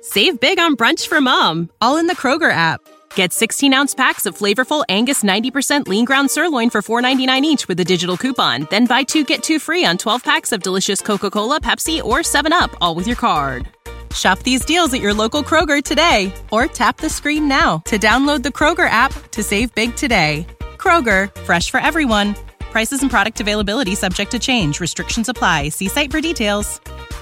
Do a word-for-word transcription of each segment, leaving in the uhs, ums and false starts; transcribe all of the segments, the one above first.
Save big on brunch for mom, all in the Kroger app. Get sixteen-ounce packs of flavorful Angus ninety percent lean ground sirloin for four ninety-nine each with a digital coupon. Then buy two, get two free on twelve packs of delicious Coca-Cola, Pepsi, or seven up, all with your card. Shop these deals at your local Kroger today, or tap the screen now to download the Kroger app to save big today. Kroger, fresh for everyone. Prices and product availability subject to change. Restrictions apply. See site for details.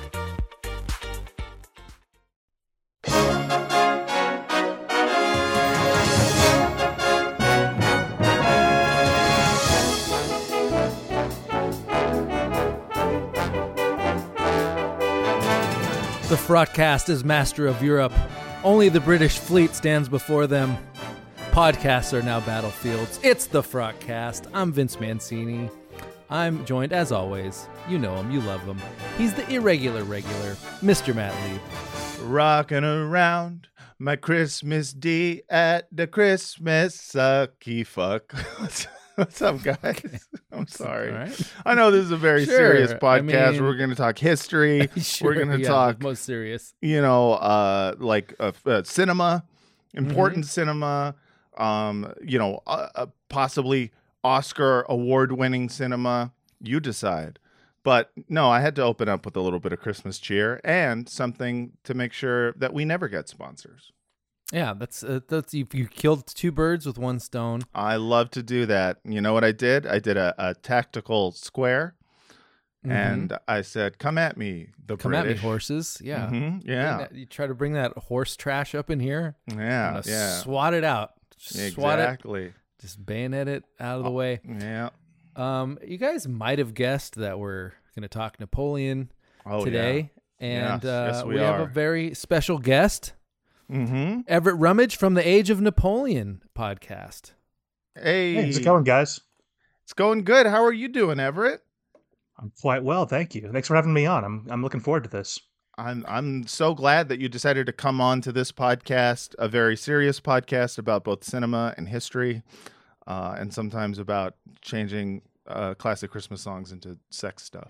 The Frotcast is master of Europe. Only the British fleet stands before them. Podcasts are now battlefields. It's the Frotcast. I'm Vince Mancini. I'm joined, as always, you know him, you love him. He's the irregular regular, Mister Matt Leib. Rocking around my Christmas D at the Christmas sucky fuck. What's up, guys? Okay. I'm sorry. Right. I know this is a very sure. serious podcast. I mean, we're going to talk history. Sure, we're going to yeah, talk most serious. You know, uh, like uh, uh, cinema, important Mm-hmm. cinema. Um, you know, uh, uh, possibly Oscar award-winning cinema. You decide. But no, I had to open up with a little bit of Christmas cheer and something to make sure that we never get sponsors. Yeah, that's uh, that's you, you killed two birds with one stone. I love to do that. You know what I did? I did a, a tactical square, mm-hmm. and I said, "Come at me, the Come British. at me, horses." Yeah, mm-hmm. yeah. That, you try to bring that horse trash up in here. Yeah, yeah. Swat it out. Swat exactly. It. Just bayonet it out of the way. Yeah. Um, you guys might have guessed that we're going to talk Napoleon oh, today, yeah. and yes. Uh, Yes, we, we are. have a very special guest. Mm-hmm. Everett Rummage from the Age of Napoleon podcast. Hey. Hey, how's it going, guys? It's going good. How are you doing, Everett? I'm quite well, thank you. Thanks for having me on. I'm I'm looking forward to this. I'm I'm so glad that you decided to come on to this podcast, a very serious podcast about both cinema and history, uh, and sometimes about changing uh, classic Christmas songs into sex stuff.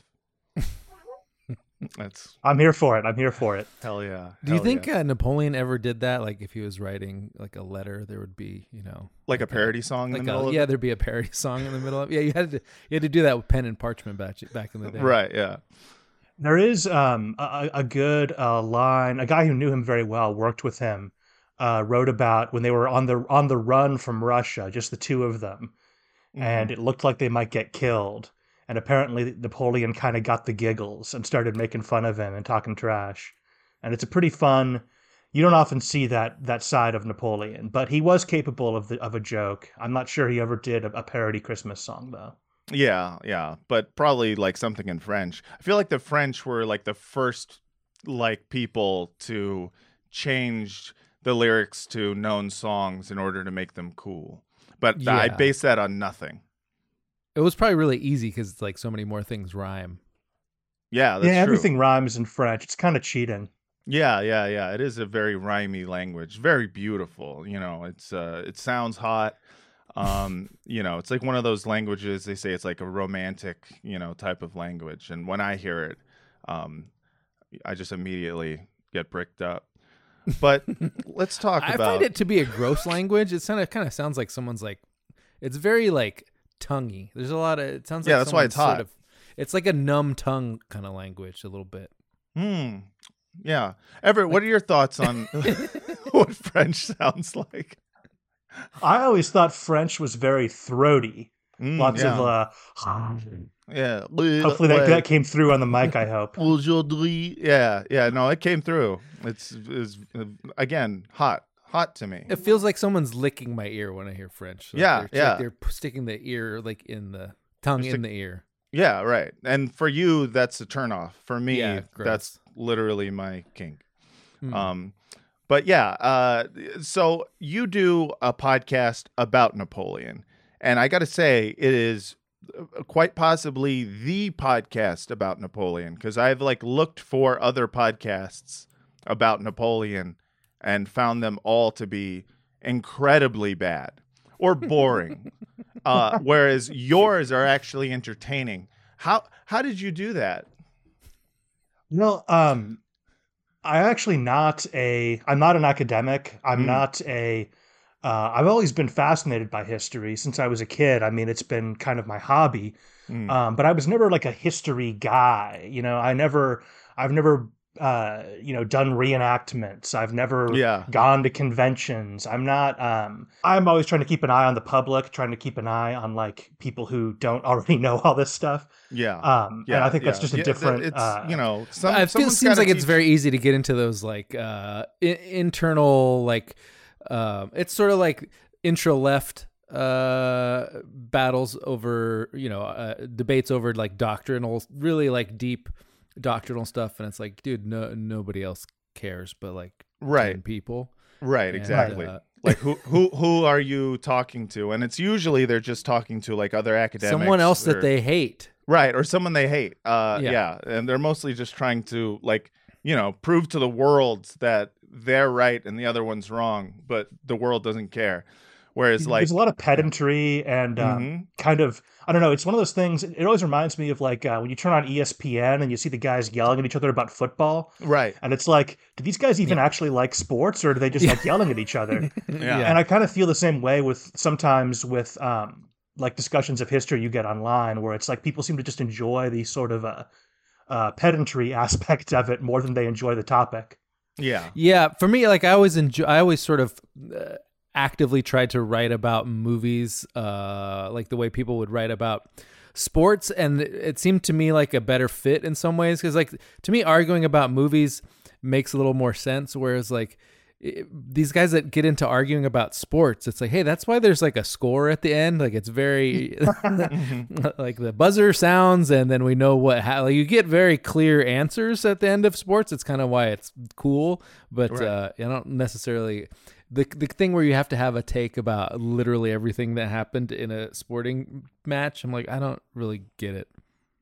That's I'm here for it. I'm here for it. hell yeah. Do you hell think yeah. uh, Napoleon ever did that? Like, if he was writing like a letter, there would be, you know, like a parody song in like the middle a, of yeah, it? there'd be a parody song in the middle of. Yeah, you had to you had to do that with pen and parchment back back in the day. Right. Yeah. There is um, a, a good uh, line. A guy who knew him very well, worked with him, uh, wrote about when they were on the on the run from Russia, just the two of them, mm-hmm. and it looked like they might get killed. And apparently Napoleon kind of got the giggles and started making fun of him and talking trash. And it's a pretty fun. You don't often see that that side of Napoleon, but he was capable of the of a joke. I'm not sure he ever did a, a parody Christmas song though. Yeah, yeah, but probably like something in French. I feel like the French were like the first like people to change the lyrics to known songs in order to make them cool. But Yeah. I base that on nothing. It was probably really easy because it's like so many more things rhyme. Yeah, that's yeah, true. everything rhymes in French. It's kind of cheating. Yeah, yeah, yeah. It is a very rhymey language, very beautiful. You know, it's uh, it sounds hot. Um, you know, it's like one of those languages. They say it's like a romantic, you know, type of language. And when I hear it, um, I just immediately get bricked up. But let's talk I about. find it to be a gross language. It kind of kind of sounds like someone's like, it's very like tonguey. There's a lot of. It sounds like Yeah, that's why someone's it's hot. Sort of, it's like a numb tongue kind of language, a little bit. Hmm. Yeah, Everett, what are your thoughts on what French sounds like? I always thought French was very throaty. Mm, Lots yeah. of uh Yeah. hopefully that, that came through on the mic, I hope. Aujourd'hui. Yeah, yeah, no, it came through. It's is again hot, hot to me. It feels like someone's licking my ear when I hear French. Like Yeah, they're, yeah. Like they're p- sticking the ear like in the tongue Stick- in the ear. Yeah, right. And for you, that's a turnoff. For me, Yeah, gross. that's literally my kink. Hmm. Um, but yeah, uh, so you do a podcast about Napoleon, and I got to say, it is quite possibly the podcast about Napoleon, because I've like looked for other podcasts about Napoleon and found them all to be incredibly bad or boring, uh, whereas yours are actually entertaining. How how did you do that? Well, um, I actually not a. I'm not an academic. I'm Mm. not a. Uh, I've always been fascinated by history since I was a kid. I mean, it's been kind of my hobby. Mm. Um, but I was never like a history guy. You know, I never. I've never. Uh, you know, done reenactments. I've never Yeah. gone to conventions. I'm not. Um, I'm always trying to keep an eye on the public, trying to keep an eye on like people who don't already know all this stuff. Yeah. Um, Yeah, and I think that's yeah. just a Yeah, different. It's uh, you know, some, I feel, someone's seems gotta like it's teach- very easy to get into those like uh, I- internal like um, it's sort of like intro left uh, battles over you know uh, debates over like doctrinal, really like deep doctrinal stuff, and it's like, dude, no nobody else cares but like Right. ten people. Right, And, exactly. uh, Like who who who are you talking to? And it's usually they're just talking to like other academics, someone else or- that they hate. right, or someone they hate. Uh, Yeah. yeah. and they're mostly just trying to like you know prove to the world that they're right and the other one's wrong, but the world doesn't care. Whereas like there's a lot of pedantry and um, Mhm. kind of I don't know. It's one of those things. It always reminds me of like uh, when you turn on E S P N and you see the guys yelling at each other about football, right, and it's like, do these guys even actually like sports, or do they just like yelling at each other? yeah, And I kind of feel the same way with sometimes with um, like discussions of history you get online, where it's like people seem to just enjoy the sort of uh, uh, pedantry aspect of it more than they enjoy the topic. yeah, Yeah, for me, like I always enjoy. I always sort of uh, actively tried to write about movies, uh, like the way people would write about sports, and it seemed to me like a better fit in some ways because, like, to me, arguing about movies makes a little more sense. Whereas, like, it, these guys that get into arguing about sports, it's like, hey, that's why there's like a score at the end. Like, it's very like the buzzer sounds, and then we know what. How, like, you get very clear answers at the end of sports. It's kind of why it's cool, but Right. uh, I don't necessarily. The the thing where you have to have a take about literally everything that happened in a sporting match, I'm like, I don't really get it.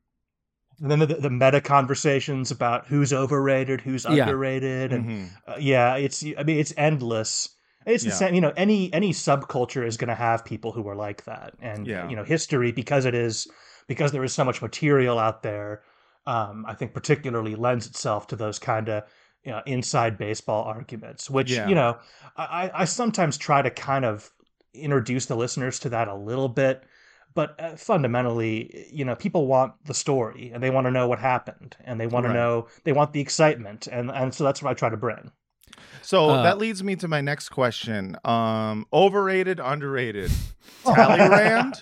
And then the, the meta conversations about who's overrated, who's Yeah. underrated, and Mhm. uh, yeah, it's I mean it's endless. It's the Yeah. same, you know. Any any subculture is going to have people who are like that, and Yeah. you know, history because it is because there is so much material out there. Um, I think particularly lends itself to those kind of you know, inside baseball arguments, which Yeah. you know I, I sometimes try to kind of introduce the listeners to that a little bit. But uh, fundamentally, you know, people want the story and they want to know what happened and they want Right. to know, they want the excitement. And, and so that's what I try to bring. So Uh, that leads me to my next question. Um, overrated, underrated. Talleyrand?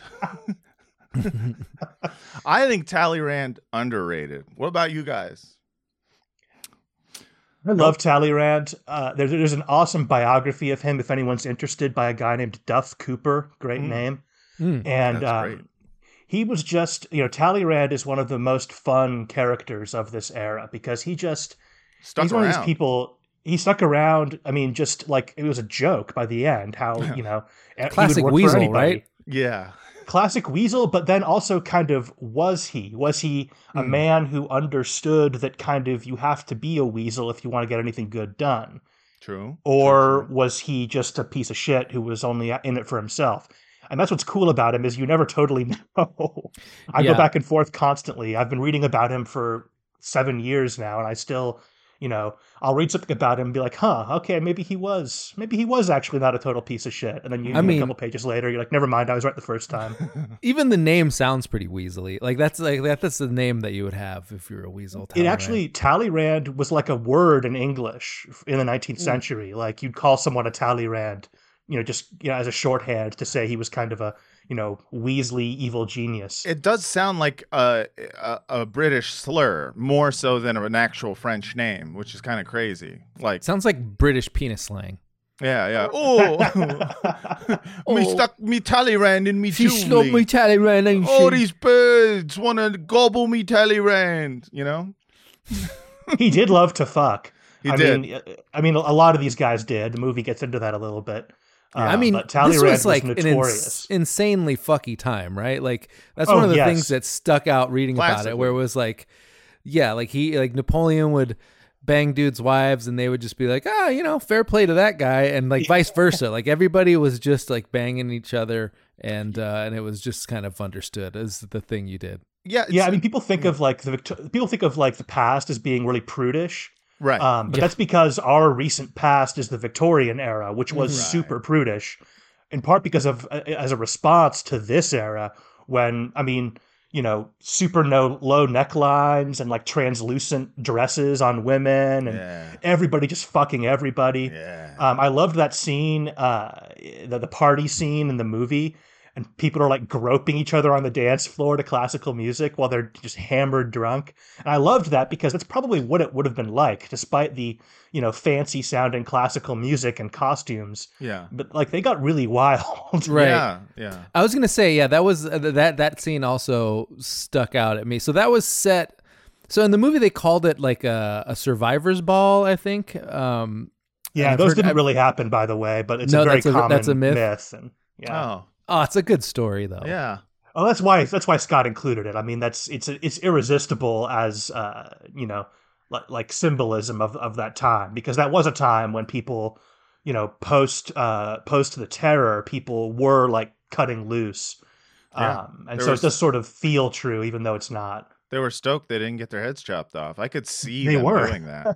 I think Talleyrand underrated. What about you guys? I love Talleyrand. Uh, there's, there's an awesome biography of him if anyone's interested by a guy named Duff Cooper. Great Mm. name. Mm. And That's um, great. he was just, you know, Talleyrand is one of the most fun characters of this era because he just, Stuck he's one of around. these people. He stuck around. I mean, just like it was a joke by the end. How you know, he would Classic work for weasel, anybody. right? Yeah. Classic weasel, but then also kind of was he? Was he a Mm. man who understood that kind of you have to be a weasel if you want to get anything good done, True. or True, true. was he just a piece of shit who was only in it for himself? And that's what's cool about him is you never totally know. I Yeah. go back and forth constantly. I've been reading about him for seven years now, and I still, you know, I'll read something about him and be like, huh, okay, maybe he was, maybe he was actually not a total piece of shit. And then you, I mean- a couple pages later, you're like, never mind, I was right the first time. Even the name sounds pretty weaselly. Like that's like that, that's the name that you would have if you're a weasel. It Talleyrand. actually, Talleyrand was like a word in English in the nineteenth Hmm. century. Like you'd call someone a Talleyrand, you know, just you know, as a shorthand to say he was kind of a, you know, Weasley evil genius. It does sound like a, a a British slur more so than an actual French name, which is kind of crazy. Like, sounds like British penis slang. yeah, yeah. Oh, me stuck me Talleyrand in me Julie. Talleyrand, ain't Oh, these birds want to gobble me Talleyrand. You know, He did love to fuck. He I did. mean, uh, I mean, a lot of these guys did. The movie gets into that a little bit. Uh, I mean, but this Talleyrand was like an notorious. ins- insanely fucky time, right? Like that's Oh, one of the yes. things that stuck out reading about it, Classically. where it was like, yeah, like he, like Napoleon would bang dudes' wives, and they would just be like, ah, you know, fair play to that guy, and like vice versa. Like everybody was just like banging each other, and uh, and it was just kind of understood as the thing you did. yeah, yeah, it's- I mean, people think of like the Victor- people think of like the past as being really prudish. Right. Um, but Yeah. that's because our recent past is the Victorian era, which was Right. super prudish, in part because of as a response to this era when, I mean, you know, super no, low necklines and like translucent dresses on women and Yeah. everybody just fucking everybody. Yeah. Um, I loved that scene, uh, the, the party scene in the movie, and people are like groping each other on the dance floor to classical music while they're just hammered drunk. And I loved that because that's probably what it would have been like, despite the, you know, fancy sounding classical music and costumes. Yeah. But like they got really wild. Right. Yeah. Yeah. I was gonna say, yeah, that was uh, that that scene also stuck out at me. So that was set. So in the movie, they called it like a, a survivor's ball, I think. Um, Yeah, I've those heard- didn't I've- really happen, by the way, but it's No, a very that's a- common that's a myth? And yeah. Oh. oh, it's a good story though. Yeah. Oh, that's why that's why Scott included it. I mean, that's it's it's irresistible as uh, you know, like, like symbolism of of that time, because that was a time when people, you know, post uh post the terror, people were like cutting loose. Yeah. Um, and There so was- it does sort of feel true, even though it's not. They were stoked they didn't get their heads chopped off. I could see They them were. doing that.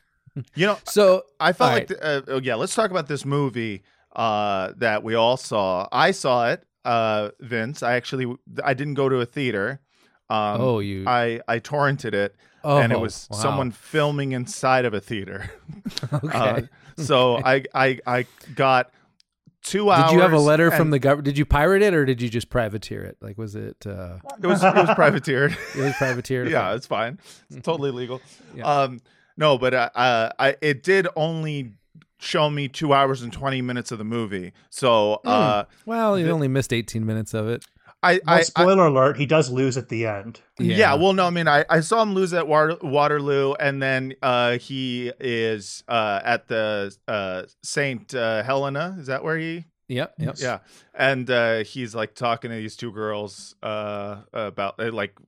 You know, So I felt All like, the, uh, oh, yeah, let's talk about this movie uh, that we all saw. I saw it, uh, Vince. I actually, I didn't go to a theater. Um, oh, you. I, I torrented it, oh, and it was wow. someone filming inside of a theater. Okay. Uh, so I, I, I got two hours. Did you have a letter from and the government? Did you pirate it or did you just privateer it? Like, was it? Uh, It was, it was privateered. it was privateered. Yeah, it's fine. It's totally legal. Yeah. Um, no, but uh, uh, I it did only show me two hours and twenty minutes of the movie. So uh, Well, you the- only missed eighteen minutes of it. I, Well, I, I spoiler alert: he does lose at the end. yeah. Well, no, I mean, I, I saw him lose at Water, Waterloo, and then uh, he is uh, at the uh, Saint uh, Helena. Is that where he? Yep. Yep. Yeah, and uh, he's like talking to these two girls uh, about uh, like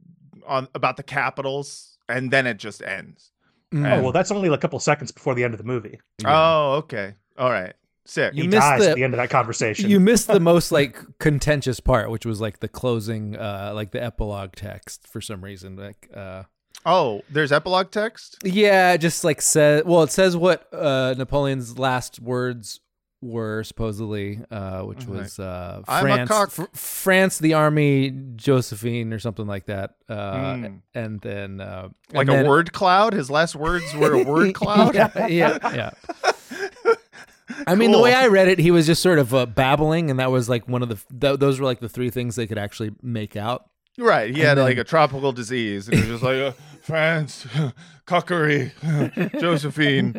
on about the capitals, and then it just ends. Mm. Oh well, that's only a couple seconds before the end of the movie. Yeah. Oh, okay, all right, sick. You He missed dies the- at the end of that conversation. You missed the most like contentious part, which was like the closing, uh, like the epilogue text for some reason. Like, uh, Oh, there's epilogue text. yeah, it just like says, well, it says what uh, Napoleon's last words were supposedly, uh, which Okay. was uh, I'm a France, cock. Fr- France, the army, Josephine, or something like that. Uh, Mm. And then, uh, Like and a then- word cloud. His last words were a word cloud. yeah, yeah, yeah. I mean, the way Cool. I read it, he was just sort of uh, babbling, and that was like one of the th- those were like the three things they could actually make out. Right. He And had then- like a tropical disease, and he was just like uh, France, cockery, Josephine.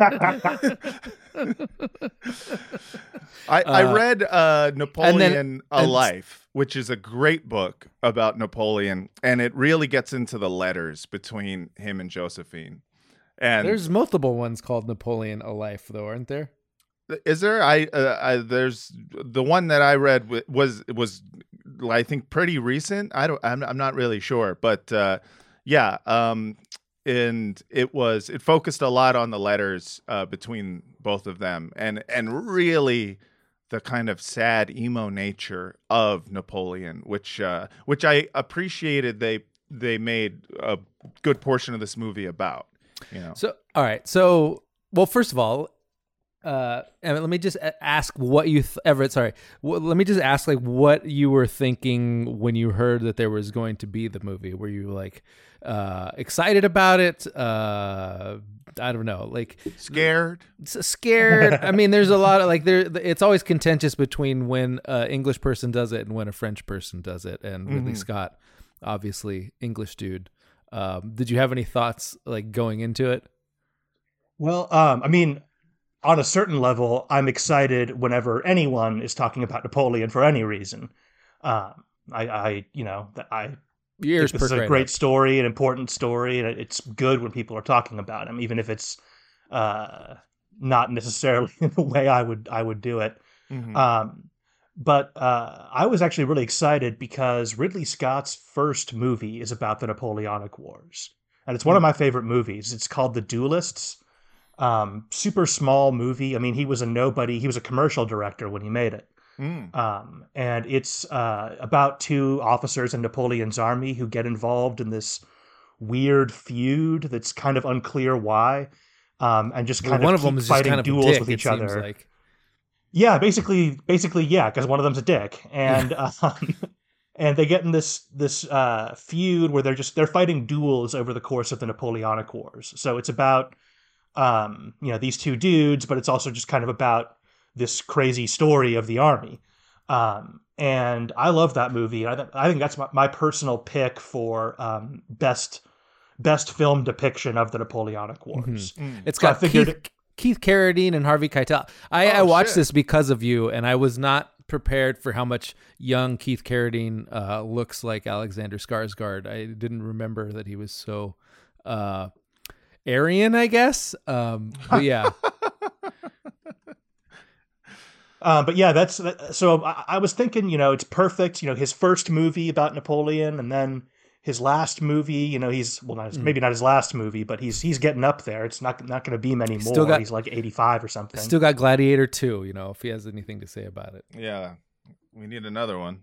I, I Uh, read uh, Napoleon: A and- Life, which is a great book about Napoleon, and it really gets into the letters between him and Josephine. And There's multiple ones called Napoleon: A Life, though, aren't there? is there? I, uh, I there's the one that I read w- was was I think pretty recent. I don't. I'm, I'm not really sure, but uh, yeah. Um, and it was it focused a lot on the letters uh, between both of them, and and really the kind of sad emo nature of Napoleon, which uh, which I appreciated. They they made a good portion of this movie about. You know. So, all right. So, well, first of all, uh, Emmett, let me just a- ask what you, th- Everett, sorry. W- let me just ask, like, what you were thinking when you heard that there was going to be the movie. Were you, like, uh, excited about it? Uh, I don't know. Like, Scared. s- scared. I mean, there's a lot of, like, there. It's always contentious between when an English person does it and when a French person does it. And Ridley Mhm. Scott, obviously, English dude. Um, did you have any thoughts, like, going into it? Well, um, I mean, on a certain level, I'm excited whenever anyone is talking about Napoleon for any reason. Um, I, I, you know, th- I Your ears think this is perk a right great up. story, an important story, and it- it's good when people are talking about him, even if it's uh, not necessarily the way I would I would do it. Mhm. Um, but uh, I was actually really excited because Ridley Scott's first movie is about the Napoleonic Wars. And it's one of my favorite movies. It's called The Duelists. Um, super small movie. I mean, he was a nobody. He was a commercial director when he made it. Mm. Um, and it's uh, about two officers in Napoleon's army who get involved in this weird feud that's kind of unclear why, um, and just kind well, one of, of them keep is just fighting kind of a duels dick, with it each seems other. like. Yeah, basically, basically, yeah, because one of them's a dick, and um, and they get in this this uh, feud where they're just they're fighting duels over the course of the Napoleonic Wars. So it's about um, you know these two dudes, but it's also just kind of about this crazy story of the army. Um, and I love that movie. I, th- I think that's my, my personal pick for um, best best film depiction of the Napoleonic Wars. Mm-hmm. Mm. It's so got Keith, it... Keith Carradine and Harvey Keitel. I, oh, I watched shit. this because of you, and I was not prepared for how much young Keith Carradine uh, looks like Alexander Skarsgård. I didn't remember that he was so uh, Aryan, I guess. Um, but yeah. Uh, but yeah, that's so. I, I was thinking, you know, it's perfect. You know, his first movie about Napoleon, and then his last movie. You know, he's well, not his, mm. maybe not his last movie, but he's he's getting up there. It's not not going to be many more. Got, he's like eighty-five or something. Still got Gladiator two. You know, if he has anything to say about it. Yeah, we need another one.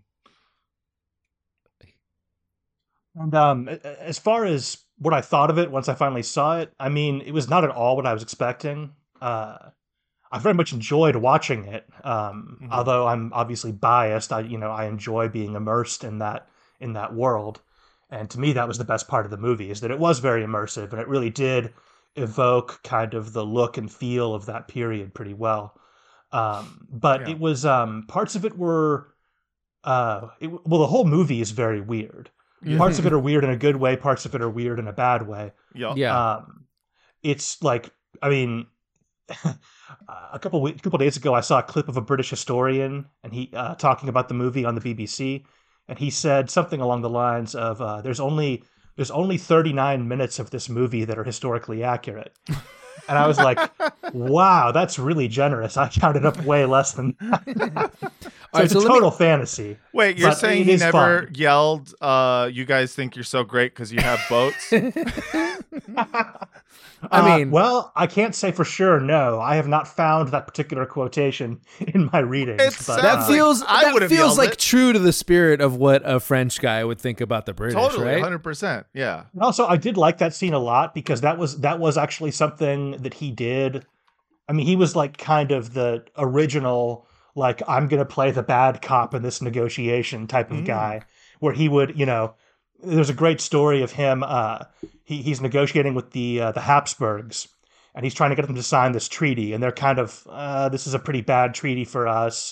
And um, as far as what I thought of it once I finally saw it, I mean, it was not at all what I was expecting. Uh, I very much enjoyed watching it, um, mm-hmm. although I'm obviously biased. I, you know, I enjoy being immersed in that in that world, and to me, that was the best part of the movie, is that it was very immersive, and it really did evoke kind of the look and feel of that period pretty well. Um, but yeah. it was um, parts of it were, uh, it, well, the whole movie is very weird. Mm-hmm. Parts of it are weird in a good way. Parts of it are weird in a bad way. Yeah, yeah. Um, it's like, I mean. a couple weeks, a couple days ago, I saw a clip of a British historian, and he uh, talking about the movie on the B B C, and he said something along the lines of, uh, "There's only there's only thirty-nine minutes of this movie that are historically accurate." And I was like, "Wow, that's really generous." I counted up way less than that. So right, it's so a total me... fantasy. Wait, you're saying he never fun. yelled, uh, "You guys think you're so great because you have boats"? I mean, uh, well, I can't say for sure. No, I have not found that particular quotation in my readings. But, that uh, feels I that feels like it. true to the spirit of what a French guy would think about the British, totally, right? one hundred percent. Yeah. And also, I did like that scene a lot because that was that was actually something that he did. I mean, he was like kind of the original, like, I'm going to play the bad cop in this negotiation type of mm. guy, where he would, you know. There's a great story of him. Uh, he he's negotiating with the uh, the Habsburgs, and he's trying to get them to sign this treaty. And they're kind of, uh, this is a pretty bad treaty for us.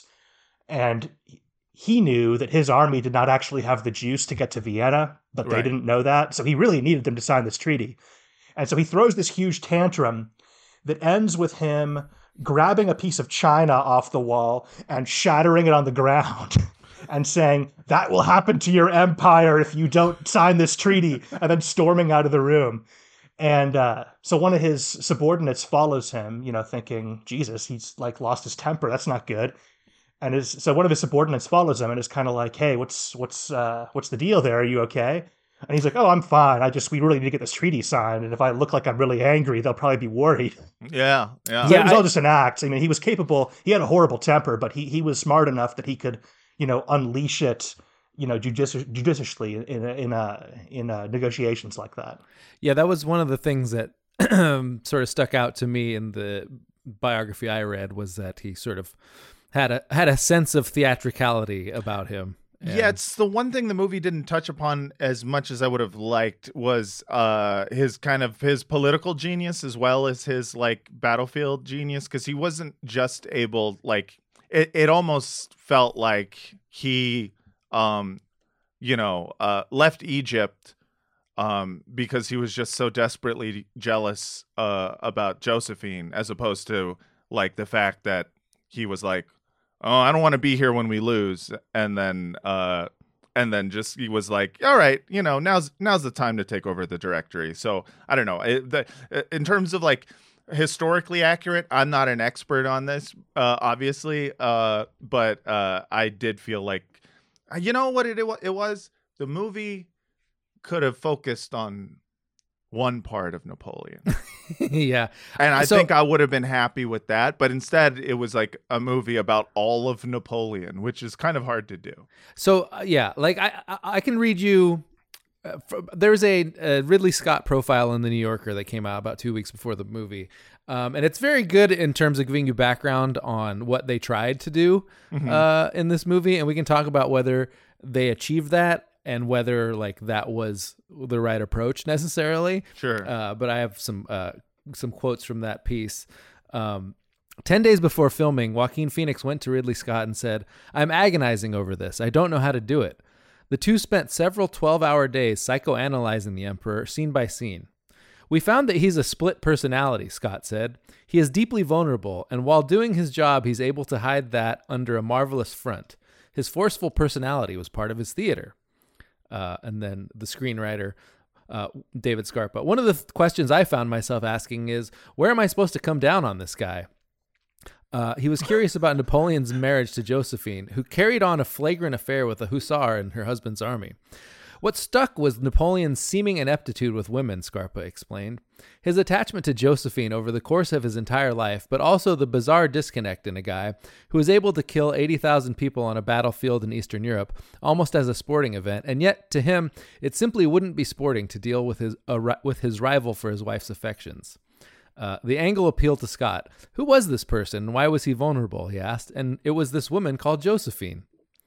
And he knew that his army did not actually have the juice to get to Vienna, but right. they didn't know that. So he really needed them to sign this treaty. And so he throws this huge tantrum that ends with him grabbing a piece of china off the wall and shattering it on the ground. And saying, that will happen to your empire if you don't sign this treaty, and then storming out of the room. And uh, so one of his subordinates follows him, you know, thinking, Jesus, he's like lost his temper. That's not good. And his, so one of his subordinates follows him and is kind of like, hey, what's what's uh, what's the deal there? Are you okay? And he's like, oh, I'm fine. I just, we really need to get this treaty signed. And if I look like I'm really angry, they'll probably be worried. Yeah, yeah. So yeah it was I, all just an act. I mean, he was capable. He had a horrible temper, but he he was smart enough that he could, you know, unleash it, you know, judici- judiciously in a, in a, in a negotiations like that. Yeah, that was one of the things that sort of stuck out to me in the biography I read, was that he sort of had a had a sense of theatricality about him. And yeah, it's the one thing the movie didn't touch upon as much as I would have liked, was uh, his kind of his political genius as well as his like battlefield genius, because he wasn't just able like. It it almost felt like he, um, you know, uh, left Egypt um, because he was just so desperately jealous uh, about Josephine, as opposed to like the fact that he was like, oh, I don't want to be here when we lose, and then uh, and then just he was like, all right, you know, now's now's the time to take over the directory. So I don't know, it, the, in terms of like. Historically accurate, I'm not an expert on this, uh, obviously, uh, but uh, I did feel like, you know what it, it was? The movie could have focused on one part of Napoleon. Yeah. And I so, think I would have been happy with that, but instead it was like a movie about all of Napoleon, which is kind of hard to do. So, uh, yeah, like I, I, I can read you uh, from, there's a, a Ridley Scott profile in the New Yorker that came out about two weeks before the movie. Um, and it's very good in terms of giving you background on what they tried to do mm-hmm. uh, in this movie. And we can talk about whether they achieved that and whether like that was the right approach necessarily. Sure. Uh, but I have some uh, some quotes from that piece. Um, Ten days before filming, Joaquin Phoenix went to Ridley Scott and said, "I'm agonizing over this. I don't know how to do it." The two spent several twelve-hour days psychoanalyzing the Emperor, scene by scene. "We found that he's a split personality," Scott said. "He is deeply vulnerable, and while doing his job, he's able to hide that under a marvelous front. His forceful personality was part of his theater." Uh, and then the screenwriter, uh, David Scarpa. "One of the th- questions I found myself asking is, where am I supposed to come down on this guy?" Uh, he was curious about Napoleon's marriage to Josephine, who carried on a flagrant affair with a hussar in her husband's army. "What stuck was Napoleon's seeming ineptitude with women," Scarpa explained. "His attachment to Josephine over the course of his entire life, but also the bizarre disconnect in a guy who was able to kill eighty thousand people on a battlefield in Eastern Europe, almost as a sporting event, and yet, to him, it simply wouldn't be sporting to deal with his uh, with his rival for his wife's affections." Uh, the angle appealed to Scott. "Who was this person? Why was he vulnerable?" he asked. "And it was this woman called Josephine."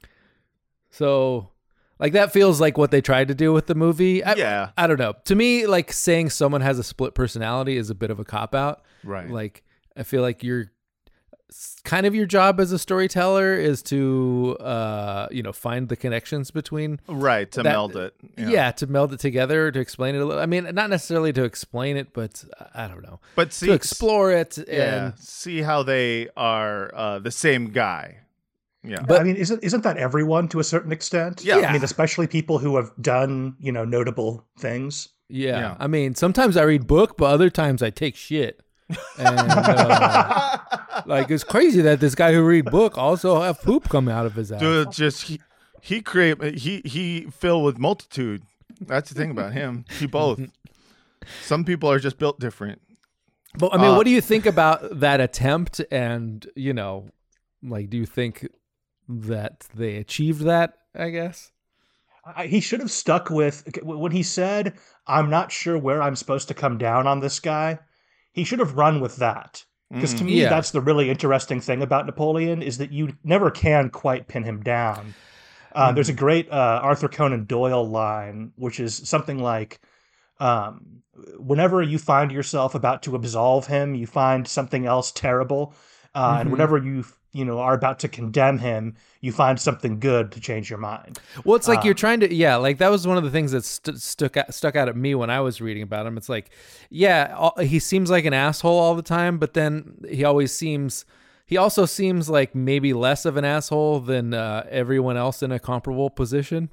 So... like, that feels like what they tried to do with the movie. I, yeah. I don't know. To me, like, saying someone has a split personality is a bit of a cop-out. Right. Like, I feel like you're kind of your job as a storyteller is to, uh, you know, find the connections between... Right, to that, meld it. Yeah. yeah, to meld it together, to explain it a little. I mean, not necessarily to explain it, but I don't know. But see, to explore it and... Yeah, see how they are uh, the same guy. Yeah, but I mean, isn't isn't that everyone to a certain extent? Yeah. I mean, especially people who have done, you know, notable things. Yeah. Yeah. I mean, sometimes I read book, but other times I take shit. And uh, like, it's crazy that this guy who read book also have poop come out of his ass. Dude, just he he create he he filled with multitude. That's the thing about him. He both. Some people are just built different. But I mean, uh, what do you think about that attempt? And, you know, like, do you think that they achieved that, I guess? I, he should have stuck with, when he said, "I'm not sure where I'm supposed to come down on this guy," he should have run with that. Because to me, Yeah. that's the really interesting thing about Napoleon, is that you never can quite pin him down. Uh, there's a great uh, Arthur Conan Doyle line, which is something like, um, whenever you find yourself about to absolve him, you find something else terrible. Uh, Mm-hmm. And whenever you you know are about to condemn him, you find something good to change your mind. Well, it's like Um, you're trying to, yeah, like that was one of the things that st- stuck out, stuck out at me when I was reading about him. It's like, yeah, all, he seems like an asshole all the time, but then he always seems, he also seems like maybe less of an asshole than uh, everyone else in a comparable position.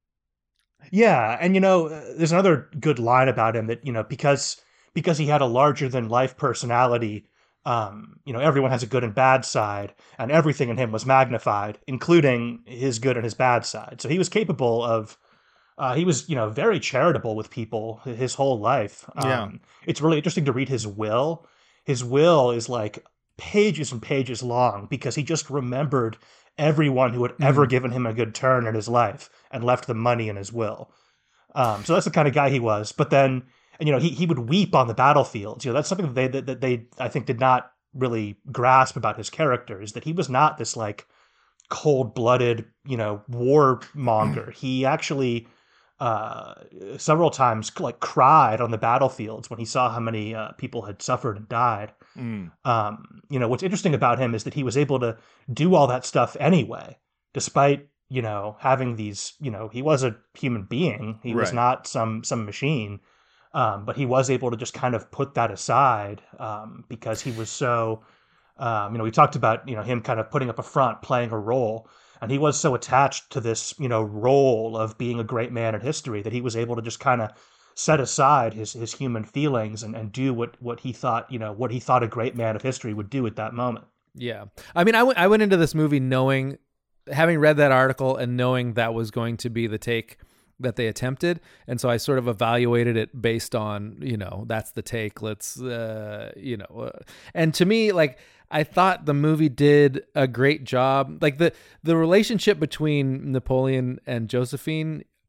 Yeah, and you know, uh, there's another good line about him that, you know, because because he had a larger than life personality, um, you know, everyone has a good and bad side, and everything in him was magnified, including his good and his bad side. So he was capable of, uh, he was, you know, very charitable with people his whole life. Yeah. Um, it's really interesting to read his will. His will is like pages and pages long because he just remembered everyone who had ever Mhm. given him a good turn in his life and left them money in his will. Um, so that's the kind of guy he was. But then, and you know, he he would weep on the battlefields. You know, that's something that they that, that they I think did not really grasp about his character, is that he was not this like cold-blooded, you know, warmonger. He actually uh, several times like cried on the battlefields when he saw how many uh, people had suffered and died. Mm. Um, you know, what's interesting about him is that he was able to do all that stuff anyway, despite, you know, having these, you know, he was a human being. He was Right. not some some machine. Um, but he was able to just kind of put that aside um, because he was so, um, you know, we talked about, you know, him kind of putting up a front, playing a role. And he was so attached to this, you know, role of being a great man in history that he was able to just kind of set aside his, his human feelings and, and do what, what he thought, you know, what he thought a great man of history would do at that moment. Yeah. I mean, I went, I went into this movie knowing, having read that article and knowing that was going to be the take that they attempted. And so I sort of evaluated it based on, you know, that's the take. Let's, uh, you know, uh, and to me, like, I thought the movie did a great job. Like the, the relationship between Napoleon and Josephine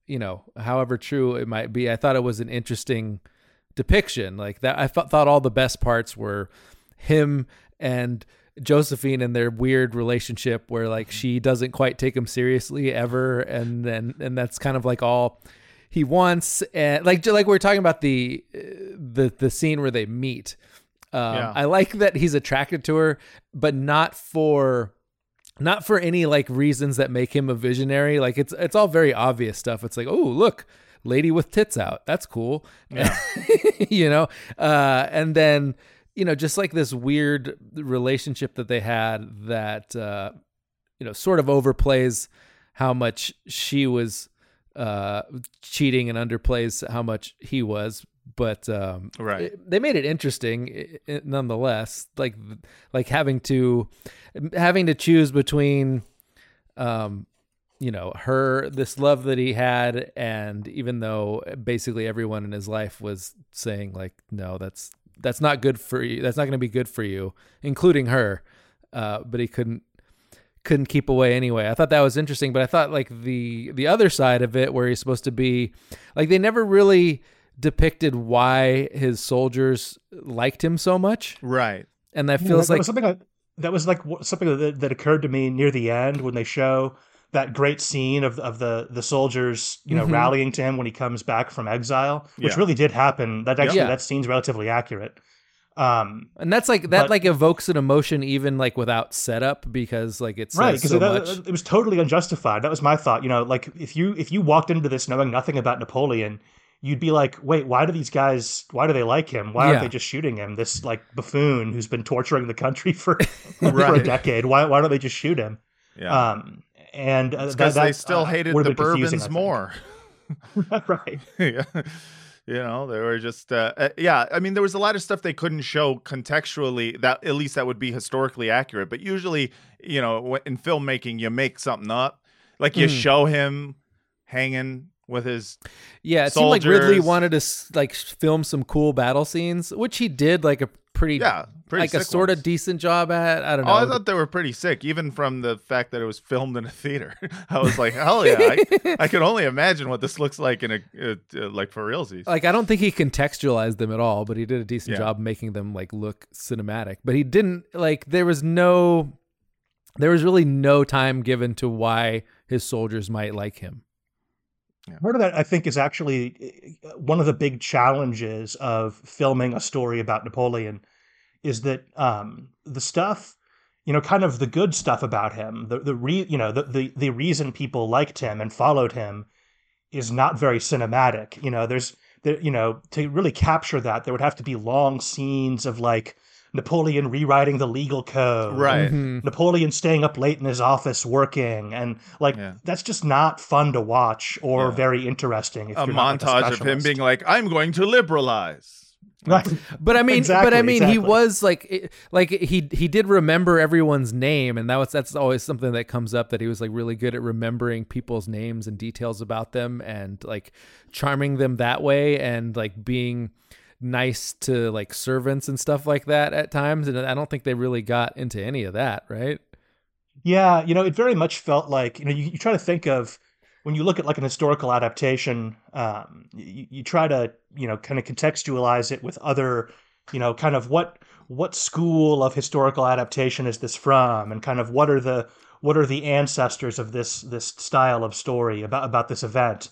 you know, however true it might be, I thought it was an interesting depiction. Like that, I th- thought all the best parts were him and Josephine and their weird relationship where like she doesn't quite take him seriously ever, and then and that's kind of like all he wants. And like like we were talking about the the the scene where they meet. Um, yeah. I like that he's attracted to her, but not for not for any like reasons that make him a visionary. Like it's it's all very obvious stuff. It's like, oh look, lady with tits out, that's cool. Yeah. You know, uh, and then. You know, just like this weird relationship that they had that, uh, you know, sort of overplays how much she was uh, cheating and underplays how much he was. But um, right. it, they made it interesting it, it, nonetheless, like like having to having to choose between, um, you know, her, this love that he had. And even though basically everyone in his life was saying like, no, that's that's not good for you. That's not going to be good for you, including her. Uh, but he couldn't, couldn't keep away anyway. I thought that was interesting, but I thought like the, the other side of it where he's supposed to be like, they never really depicted why his soldiers liked him so much. Right. And that Yeah, feels that, like that was something like, that was like something that, that occurred to me near the end when they show that great scene of of the the soldiers, you know, mm-hmm. rallying to him when he comes back from exile, which yeah. really did happen. That actually, yeah. that scene's relatively accurate. Um, and that's like, that but, like evokes an emotion even like without setup, because like it's right. Because so it, much. it was totally unjustified. That was my thought. You know, like if you, if you walked into this knowing nothing about Napoleon, you'd be like, wait, why do these guys, why do they like him? Why yeah. aren't they just shooting him? This like buffoon who's been torturing the country for, right. for a decade. Why, why don't they just shoot him? Yeah. Um, And uh, because that, they that, still uh, hated would the have been confusing, Bourbons more. Right. Yeah. You know, they were just, uh, uh, yeah. I mean, there was a lot of stuff they couldn't show contextually that at least that would be historically accurate. But usually, you know, in filmmaking, you make something up. Like you mm. show him hanging with his yeah. It soldiers. seemed like Ridley wanted to like film some cool battle scenes, which he did like a pretty, yeah, pretty like a sort ones. of decent job at. I don't know. Oh, I thought they were pretty sick, even from the fact that it was filmed in a theater. I was like, hell yeah! I, I could only imagine what this looks like in a uh, uh, like for realsies. Like, I don't think he contextualized them at all, but he did a decent yeah. job making them like look cinematic. But he didn't like. There was no, there was really no time given to why his soldiers might like him. Yeah. Part of that, I think, is actually one of the big challenges of filming a story about Napoleon is that um, the stuff, you know, kind of the good stuff about him, the the re, you know, the, the the reason people liked him and followed him is not very cinematic. You know, there's, there, you know, to really capture that, there would have to be long scenes of like Napoleon rewriting the legal code, right? Mm-hmm. Napoleon staying up late in his office working, and like yeah. that's just not fun to watch or yeah. very interesting. If a you're montage not like a of him being like, "I'm going to liberalize." Right. But I mean, exactly, but I mean, exactly. he was like, like he he did remember everyone's name, and that was that's always something that comes up, that he was like really good at remembering people's names and details about them, and like charming them that way, and like being nice to like servants and stuff like that at times. And I don't think they really got into any of that, right? Yeah, you know, it very much felt like, you know, you, you try to think of, when you look at like an historical adaptation, um, you, you try to, you know, kind of contextualize it with other, you know, kind of what what school of historical adaptation is this from, and kind of what are the what are the ancestors of this this style of story about about this event.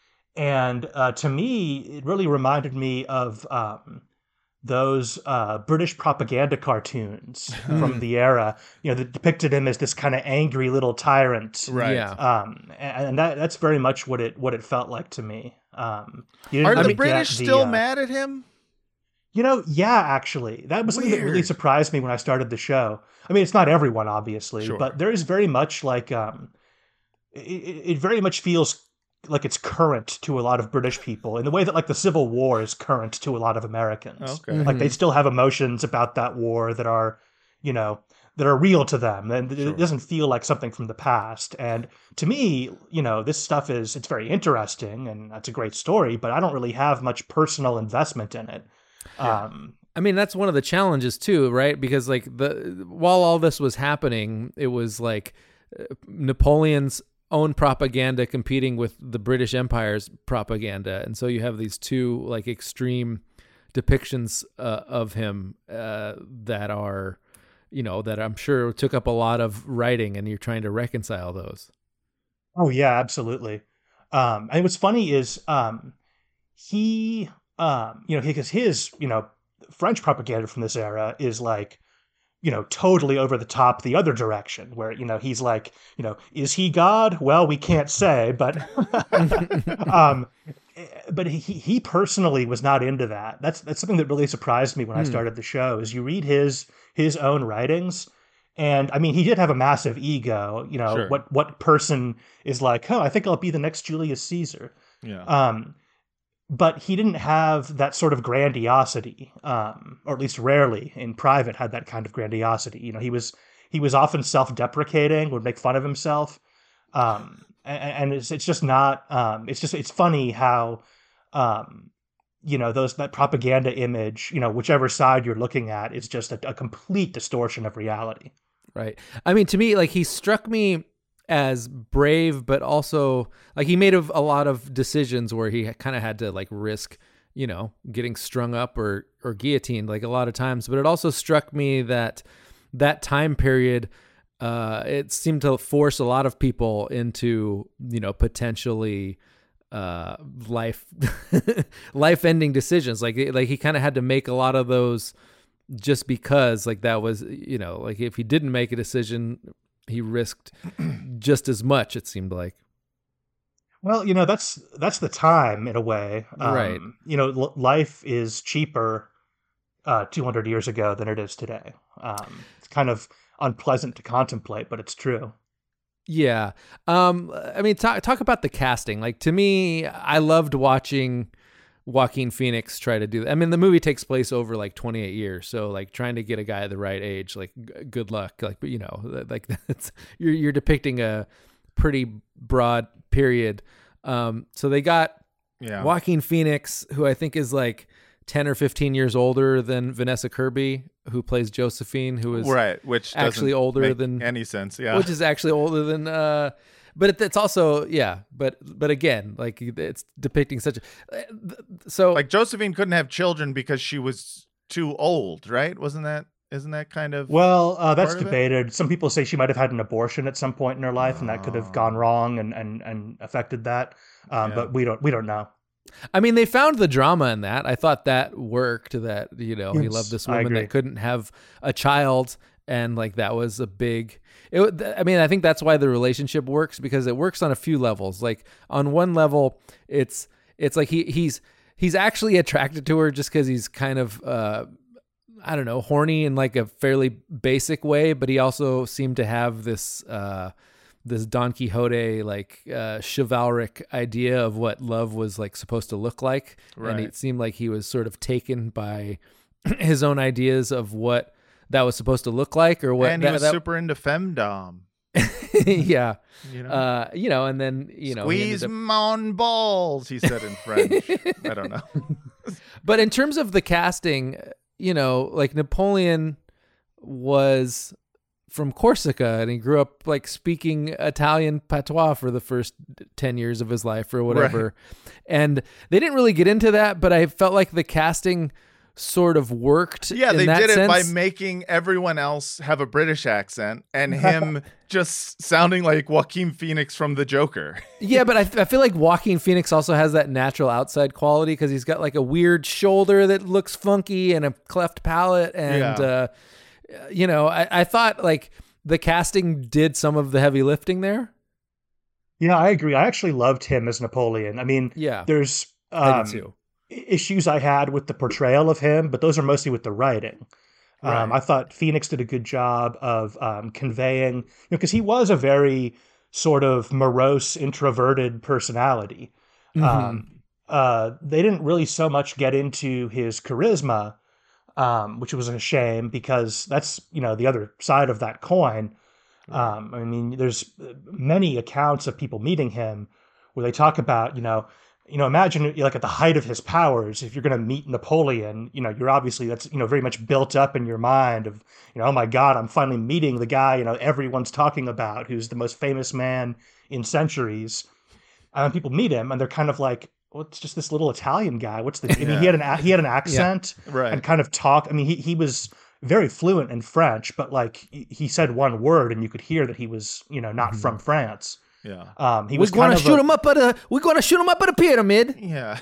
And uh, to me, it really reminded me of um, those uh, British propaganda cartoons from the era, you know, that depicted him as this kind of angry little tyrant. Right. Yeah. Um, and, and that that's very much what it what it felt like to me. Um, you Are didn't the really British get the, still uh, mad at him? You know, yeah, actually, that was something that really Weird. surprised me when I started the show. I mean, it's not everyone, obviously, Sure. but there is very much like um, it, it very much feels like it's current to a lot of British people in the way that like the Civil War is current to a lot of Americans. Okay. Like they still have emotions about that war that are, you know, that are real to them, and Sure. it doesn't feel like something from the past. And to me, you know, this stuff is, it's very interesting and that's a great story, but I don't really have much personal investment in it. Yeah. Um, I mean, that's one of the challenges too, right? Because like the while all this was happening, it was like uh, Napoleon's own propaganda competing with the British Empire's propaganda. And so you have these two like extreme depictions uh, of him uh, that are, you know, that I'm sure took up a lot of writing, and you're trying to reconcile those. Oh yeah, absolutely. Um, and what's funny is um, he, um, you know, because his, you know, French propaganda from this era is like, you know, totally over the top the other direction, where, you know, he's like, you know, is he God? Well, we can't say, but, um, but he, he personally was not into that. That's, that's something that really surprised me when I started the show, is you read his, his own writings. And I mean, he did have a massive ego, you know, Sure. what, what person is like, oh, I think I'll be the next Julius Caesar. Yeah. Um, but he didn't have that sort of grandiosity, um, or at least rarely in private had that kind of grandiosity. You know, he was he was often self-deprecating, would make fun of himself, um, and, and it's it's just not. Um, it's just it's funny how, um, you know, those that propaganda image, you know, whichever side you're looking at, is just a, a complete distortion of reality. Right. I mean, to me, like, he struck me as brave, but also like he made a, a lot of decisions where he kind of had to like risk, you know, getting strung up or, or guillotined like a lot of times. But it also struck me that that time period, uh, it seemed to force a lot of people into, you know, potentially uh, life, life ending decisions. Like, like he kind of had to make a lot of those just because like that was, you know, like if he didn't make a decision, he risked just as much, it seemed like. Well, you know, that's that's the time in a way. Um, Right. You know, l- life is cheaper uh, two hundred years ago than it is today. Um, it's kind of unpleasant to contemplate, but it's true. Yeah. Um, I mean, talk, talk about the casting. Like, to me, I loved watching Joaquin Phoenix try to do that. I mean, the movie takes place over like twenty-eight years. So like trying to get a guy at the right age, like g- good luck. Like, but you know, like that's, you're, you're depicting a pretty broad period. Um, so they got Yeah. Joaquin Phoenix, who I think is like ten or fifteen years older than Vanessa Kirby, who plays Josephine, who is Right. Which doesn't actually older make than any sense. Yeah. which is actually older than, uh, but it, it's also, yeah, but, but again, like it's depicting such a, so Like Josephine couldn't have children because she was too old, right? Wasn't that, isn't that kind of, Well, uh, that's part of it? debated. Some people say she might have had an abortion at some point in her life, and that could have gone wrong and and, and affected that. Um, Yeah. But we don't we don't know. I mean, they found the drama in that. I thought that worked, that, you know, he Yes, loved this I woman agree. that couldn't have a child. And like, that was a big, it, would- I mean, I think that's why the relationship works, because it works on a few levels. Like on one level, it's, it's like he, he's, he's actually attracted to her just cause he's kind of, uh, I don't know, horny in like a fairly basic way, but he also seemed to have this, uh, this Don Quixote, like, uh, chivalric idea of what love was like supposed to look like. And Right. it seemed like he was sort of taken by his own ideas of what that was supposed to look like, or what and he that, was that- super into femdom. yeah. You know? Uh, you know, and then, you know, he ended Squeeze up- mon balls, he said in French. I don't know. but in terms of the casting, you know, like Napoleon was from Corsica and he grew up like speaking Italian patois for the first ten years of his life or whatever. And they didn't really get into that, but I felt like the casting sort of worked. Yeah, in they that did it by sense. making everyone else have a British accent and him just sounding like Joaquin Phoenix from The Joker. Yeah, but I, I feel like Joaquin Phoenix also has that natural outside quality because he's got like a weird shoulder that looks funky and a cleft palate. And, Yeah. uh, you know, I, I thought like the casting did some of the heavy lifting there. Yeah, I agree. I actually loved him as Napoleon. I mean, Yeah, there's I um, did too. issues I had with the portrayal of him, but those are mostly with the writing. Um, Right. I thought Phoenix did a good job of um, conveying, you know, because he was a very sort of morose, introverted personality. Mm-hmm. Um, uh, they didn't really so much get into his charisma, um, which was a shame because that's, you know, the other side of that coin. Um, I mean, there's many accounts of people meeting him where they talk about, you know, you know, imagine like at the height of his powers, if you're going to meet Napoleon, you know, you're obviously, that's, you know, very much built up in your mind of, you know, oh my God, I'm finally meeting the guy, you know, everyone's talking about, who's the most famous man in centuries. And people meet him and they're kind of like, well, it's just this little Italian guy. What's the, I mean, Yeah. he had an, he had an accent Yeah. Right. and kind of talk. I mean, he, he was very fluent in French, but like he said one word and you could hear that he was, you know, not mm-hmm. from France. Yeah. Um, he we're was going to kind of shoot a, him up at a. We're going to shoot him up at a pyramid. Yeah.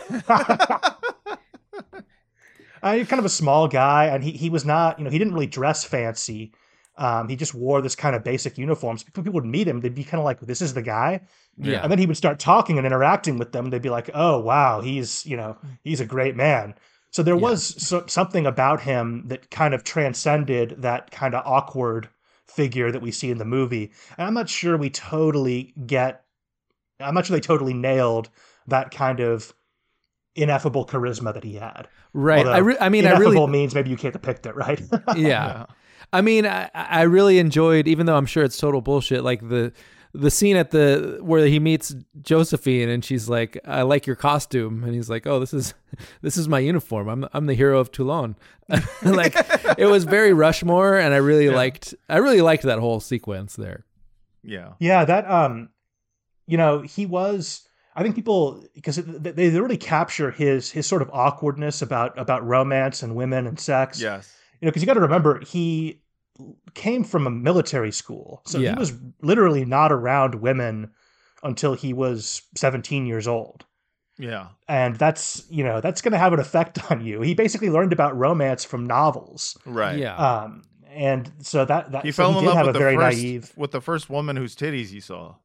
uh, he's kind of a small guy, and he he was not. You know, he didn't really dress fancy. Um, he just wore this kind of basic uniform. So people would meet him, they'd be kind of like, "This is the guy." Yeah. And then he would start talking and interacting with them. They'd be like, "Oh wow, he's you know he's a great man." So there Yeah. was so, something about him that kind of transcended that kind of awkward figure that we see in the movie. And I'm not sure we totally get, I'm not sure they totally nailed that kind of ineffable charisma that he had. Right. Although I, re- I mean, I ineffable really means maybe you can't depict it, right? yeah. Yeah. I mean, I, I really enjoyed, even though I'm sure it's total bullshit, like the the scene at the where he meets Josephine and she's like, "I like your costume," and he's like, "Oh, this is this is my uniform. I'm I'm the hero of Toulon." Like it was very Rushmore, and I really Yeah. liked I really liked that whole sequence there. Yeah. Yeah, that um, you know, he was. I think people because it, they really capture his his sort of awkwardness about about romance and women and sex. Yes. You know, because you got to remember he came from a military school, so Yeah. he was literally not around women until he was seventeen years old. Yeah. And that's, you know, that's going to have an effect on you. He basically learned about romance from novels. Right. Yeah. Um, and so that, that He so fell he in did love have with a the very first naive. with the first woman whose titties he saw.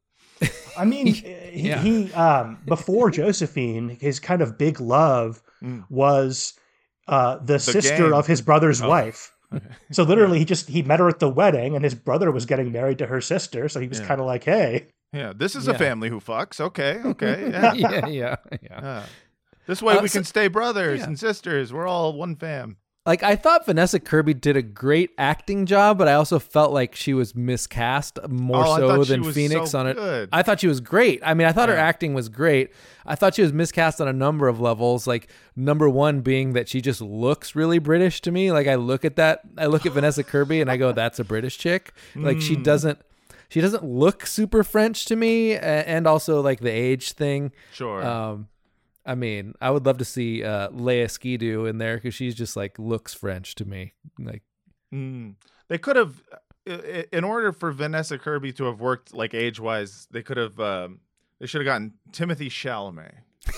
I mean, he, Yeah. he um, before Josephine, his kind of big love Mm. was uh, the, sister gang. of his brother's Oh. wife. So literally, he just he met her at the wedding, and his brother was getting married to her sister. So he was Yeah. kind of like, "Hey, Yeah. This is Yeah. a family who fucks. Okay. Okay. Yeah. yeah, yeah, yeah. Yeah. This way Uh, we so- can stay brothers yeah. and sisters. We're all one fam. Like I thought Vanessa Kirby did a great acting job, but I also felt like she was miscast more Oh, I so thought she than was Phoenix so on it. good. I thought she was great. I mean, I thought her Yeah. acting was great. I thought she was miscast on a number of levels. Like number one being that she just looks really British to me. Like I look at that, I look at Vanessa Kirby and I go, "That's a British chick." Like she Mm. doesn't, she doesn't look super French to me, a- and also like the age thing. Sure. Um, I mean, I would love to see uh, Leia Skidoo in there because she's just like looks French to me. Like, Mm. They could have, i- i- in order for Vanessa Kirby to have worked like age wise, they could have, um, they should have gotten Timothy Chalamet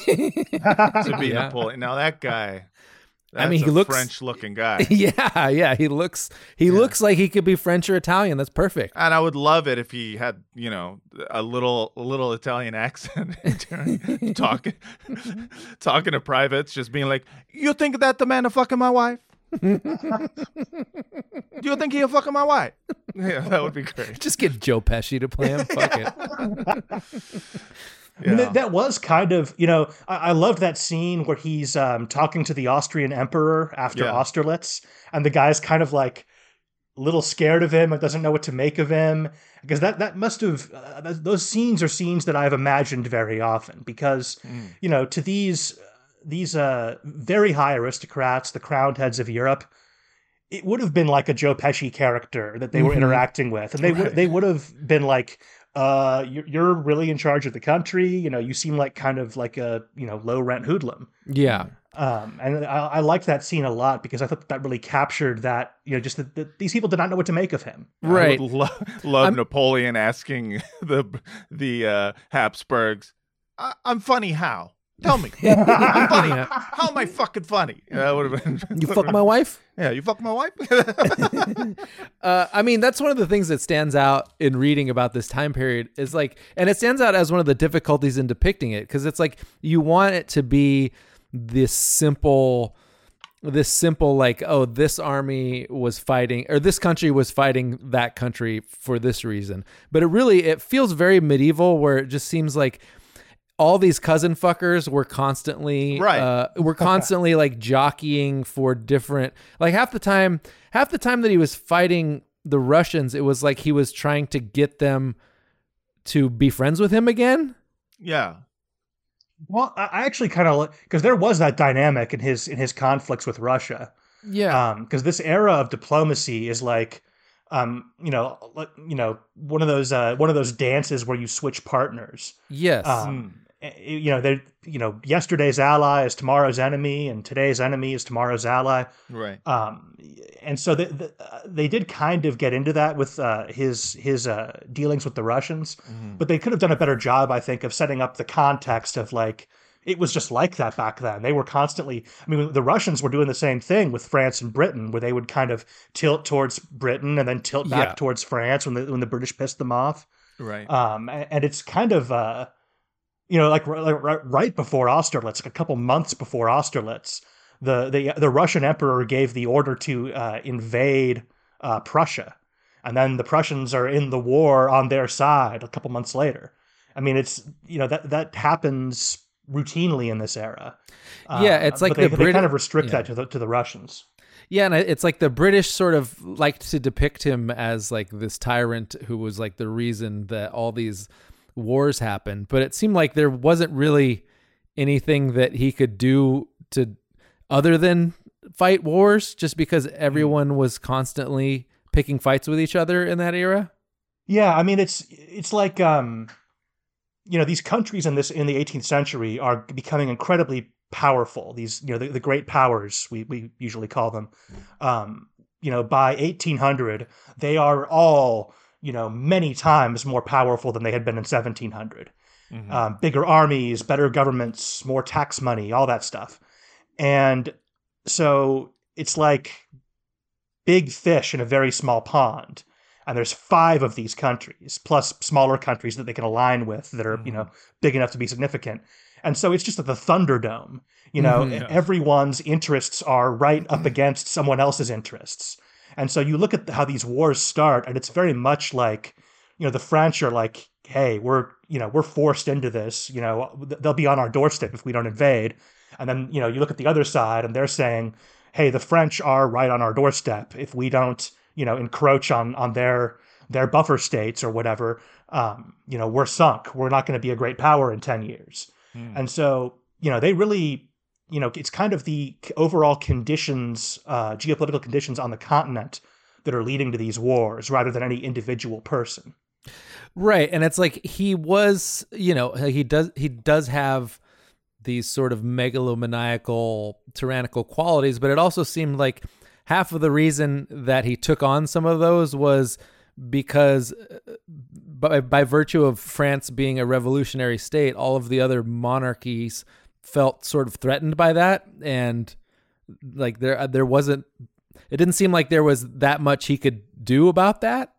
to be Yeah. Napoleon. Now that guy, that's I mean, he a looks- French-looking guy, yeah, yeah, he looks he Yeah. looks like he could be French or Italian. That's perfect. and I would love it if he had, you know, a little, a little Italian accent during talking, talking to privates, just being like, "You think that the man a fucking my wife? Do you think he a fucking my wife?" Yeah, that would be great. Just get Joe Pesci to play him. Fuck it. I mean, Yeah. that, that was kind of, you know, I, I loved that scene where he's um, talking to the Austrian emperor after Yeah. Austerlitz, and the guy's kind of like a little scared of him and doesn't know what to make of him. Because that, that must have, uh, th- those scenes are scenes that I've imagined very often. Because, Mm. you know, to these, these uh, very high aristocrats, the crowned heads of Europe, it would have been like a Joe Pesci character that they were Mhm. interacting with. And they Right. would they would have been like, uh, you're, you're really in charge of the country. You know, you seem like kind of like a, you know, low rent hoodlum. Yeah. Um, and I, I liked that scene a lot because I thought that really captured that, you know, just that that these people did not know what to make of him. Right. I would lo- love I'm- Napoleon asking the the uh, Habsburgs, I- "I'm funny how? Tell me, I'm funny. Yeah. How am I fucking funny?" That would have been. You fuck my wife? Yeah, you fuck my wife. Uh, I mean, that's one of the things that stands out in reading about this time period is like, and it stands out as one of the difficulties in depicting it because it's like you want it to be this simple, this simple like, oh, this army was fighting or this country was fighting that country for this reason. But it really, it feels very medieval where it just seems like all these cousin fuckers were constantly Right. uh were constantly like jockeying for different, like half the time half the time that he was fighting the Russians, it was like he was trying to get them to be friends with him again. Yeah, Well, I I actually kind of because there was that dynamic in his in his conflicts with Russia. Yeah. Um, because this era of diplomacy is like, um, you know, like, you know, one of those uh, one of those dances where you switch partners. Yes. Um, eh, you know, they, you know, yesterday's ally is tomorrow's enemy, and today's enemy is tomorrow's ally. Right. Um, and so they, the, uh, they did kind of get into that with uh, his his uh, dealings with the Russians, Mhm. but they could have done a better job, I think, of setting up the context of like it was just like that back then. They were constantly, I mean, the Russians were doing the same thing with France and Britain, where they would kind of tilt towards Britain and then tilt back Yeah. towards France when the when the British pissed them off. Right. Um, a- and it's kind of, uh, you know, like, like right right before Austerlitz, like a couple months before Austerlitz, the the the Russian emperor gave the order to uh, invade uh, Prussia, and then the Prussians are in the war on their side a couple months later. I mean, it's you know that that happens routinely in this era. Yeah, it's like but they, the they Brit- kind of restrict yeah. that to the to the Russians. Yeah, and it's like the British sort of liked to depict him as like this tyrant who was like the reason that all these wars happened, but it seemed like there wasn't really anything that he could do to other than fight wars, just because everyone was constantly picking fights with each other in that era. Yeah, I mean it's it's like um, you know these countries in this in the eighteenth century are becoming incredibly powerful. These you know the, the great powers we we usually call them. Um, you know by eighteen hundred they are all you know many times more powerful than they had been in seventeen hundred. Mhm. Um, bigger armies, better governments, more tax money, all that stuff. And so it's like big fish in a very small pond. And there's five of these countries, plus smaller countries that they can align with that are, you know, big enough to be significant. And so it's just at the Thunderdome. You know, Mhm. everyone's interests are right up against someone else's interests. And so you look at how these wars start, and it's very much like, you know, the French are like, hey, we're, you know, we're forced into this. You know, they'll be on our doorstep if we don't invade. And then, you know, you look at the other side, and they're saying, hey, the French are right on our doorstep. If we don't, you know, encroach on on their their buffer states or whatever, um, you know, we're sunk. We're not going to be a great power in ten years. Hmm. And so, you know, they really, you know, it's kind of the overall conditions, uh, geopolitical conditions on the continent that are leading to these wars rather than any individual person. Right, and it's like he was, you know, he does he does have these sort of megalomaniacal, tyrannical qualities, but it also seemed like half of the reason that he took on some of those was because uh, by, by virtue of France being a revolutionary state, all of the other monarchies felt sort of threatened by that, and like there there wasn't it didn't seem like there was that much he could do about that.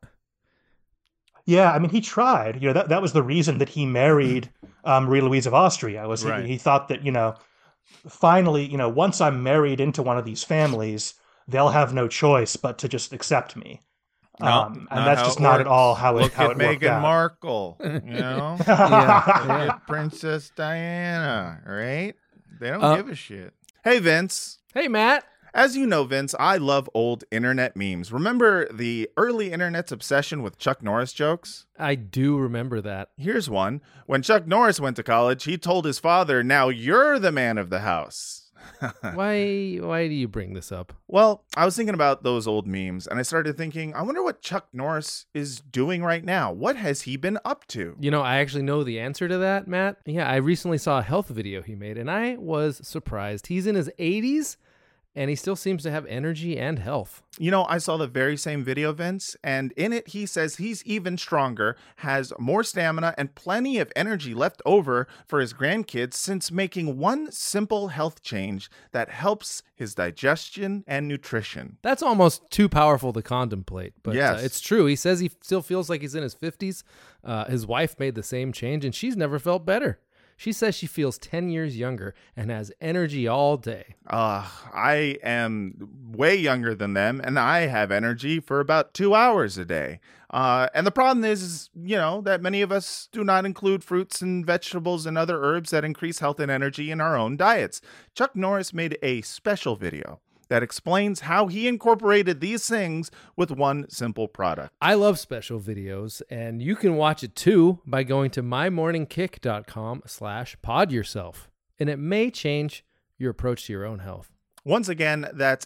Yeah, I mean, he tried. You know, that, that was the reason that he married um, Marie Louise of Austria. Was Right. he, he thought that, you know, finally, you know, once I'm married into one of these families, they'll have no choice but to just accept me. No, um, and not that's how just it not at works. all how it Look how at it worked Meghan out. Markle, you know, Yeah, Look yeah. at Princess Diana, right? They don't Uh, give a shit. Hey, Vince. Hey, Matt. As you know, Vince, I love old internet memes. Remember the early internet's obsession with Chuck Norris jokes? I do remember that. Here's one. When Chuck Norris went to college, he told his father, "Now you're the man of the house." Why why do you bring this up? Well, I was thinking about those old memes, and I started thinking, I wonder what Chuck Norris is doing right now. What has he been up to? You know, I actually know the answer to that, Matt. Yeah, I recently saw a health video he made, and I was surprised. He's in his eighties, and he still seems to have energy and health. You know, I saw the very same video, Vince, and in it he says he's even stronger, has more stamina, and plenty of energy left over for his grandkids since making one simple health change that helps his digestion and nutrition. That's almost too powerful to contemplate, but Yes. uh, it's true. He says he still feels like he's in his fifties. Uh, his wife made the same change, and she's never felt better. She says she feels ten years younger and has energy all day. Uh, I am way younger than them, and I have energy for about two hours a day. Uh, and the problem is, is, you know, that many of us do not include fruits and vegetables and other herbs that increase health and energy in our own diets. Chuck Norris made a special video that explains how he incorporated these things with one simple product. I love special videos, and you can watch it too by going to mymorningkick.com slash pod yourself, and it may change your approach to your own health. Once again, that's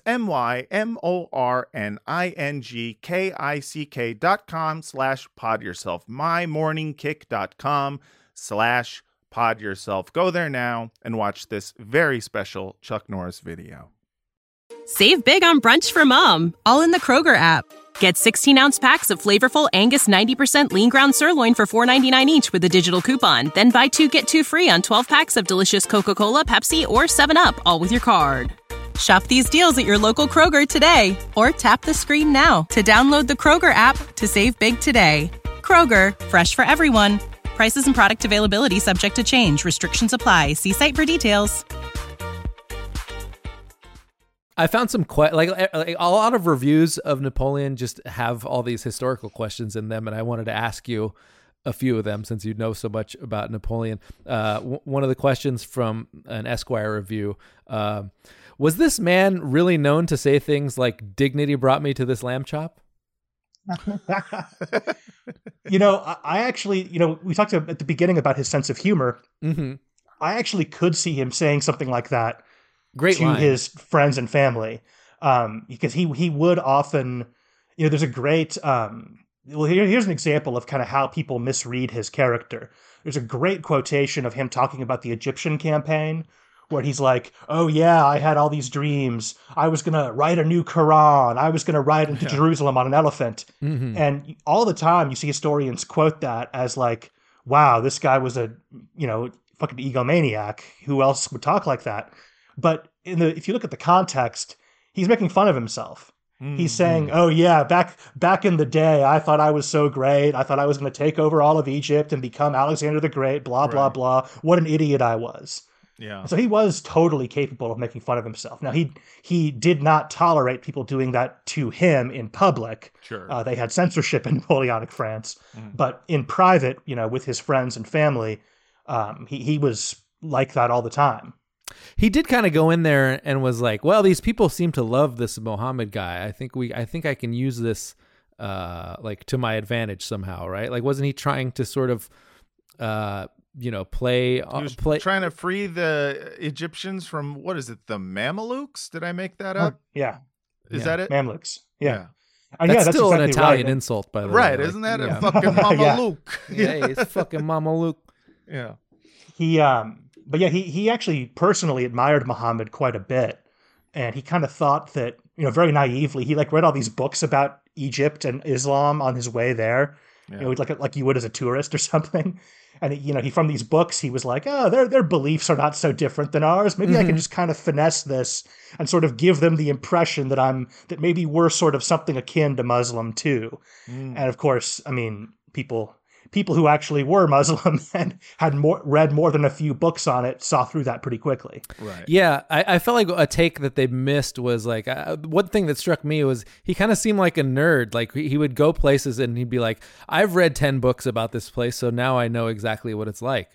M-Y-M-O-R-N-I-N-G-K-I-C-K dot com slash pod yourself. mymorningkick.com slash pod yourself. Go there now and watch this very special Chuck Norris video. Save big on brunch for mom, all in the Kroger app. Get sixteen-ounce packs of flavorful Angus ninety percent lean ground sirloin for four ninety-nine each with a digital coupon. Then buy two, get two free on twelve packs of delicious Coca-Cola, Pepsi, or seven up, all with your card. Shop these deals at your local Kroger today, or tap the screen now to download the Kroger app to save big today. Kroger, fresh for everyone. Prices and product availability subject to change. Restrictions apply. See site for details. I found some que- like, like a lot of reviews of Napoleon just have all these historical questions in them, and I wanted to ask you a few of them since you know so much about Napoleon. Uh, w- one of the questions from an Esquire review, uh, was this man really known to say things like "dignity brought me to this lamb chop"? You know, I, I actually, you know, we talked at the beginning about his sense of humor. Mm-hmm. I actually could see him saying something like that Great to line. his friends and family, um, because he he would often, you know, there's a great. Um, well, here, here's an example of kind of how people misread his character. There's a great quotation of him talking about the Egyptian campaign, where he's like, "Oh yeah, I had all these dreams. I was gonna write a new Quran. I was gonna ride into yeah. Jerusalem on an elephant." Mm-hmm. And all the time, you see historians quote that as like, "Wow, this guy was a, you know, fucking egomaniac. Who else would talk like that?" But in the if you look at the context, he's making fun of himself. Mm-hmm. He's saying, "Oh yeah, back back in the day, I thought I was so great. I thought I was going to take over all of Egypt and become Alexander the Great. Blah blah right. blah. What an idiot I was." Yeah. So he was totally capable of making fun of himself. Now he he did not tolerate people doing that to him in public. Sure. Uh, they had censorship in Napoleonic France, mm-hmm. but in private, you know, with his friends and family, um, he he was like that all the time. He did kind of go in there and was like, "Well, these people seem to love this Mohammed guy. I think we, I think I can use this, uh, like to my advantage somehow, right?" Like, wasn't he trying to sort of, uh, you know, play, He was play, trying to free the Egyptians from what is it, the Mamelukes? Did I make that up? Oh, yeah, is yeah. that it? Mamluks. Yeah. yeah. And that's yeah, that's still exactly an Italian right. insult, by the Right, way. isn't that like, a yeah. fucking Mameluke? Yeah, yeah, it's fucking Mameluke. Yeah. He, um, but yeah, he he actually personally admired Muhammad quite a bit, and he kind of thought that, you know, very naively, he like read all these books about Egypt and Islam on his way there, Yeah. you know, like like you would as a tourist or something. And you know, he from these books, he was like, "Oh, their their beliefs are not so different than ours. Maybe mm-hmm. I can just kind of finesse this and sort of give them the impression that I'm that maybe we're sort of something akin to Muslim too." Mm. And of course, I mean, people people who actually were Muslim and had more read more than a few books on it saw through that pretty quickly. Right. Yeah, I, I felt like a take that they missed was like uh, one thing that struck me was he kind of seemed like a nerd. Like he would go places and he'd be like, "I've read ten books about this place, so now I know exactly what it's like."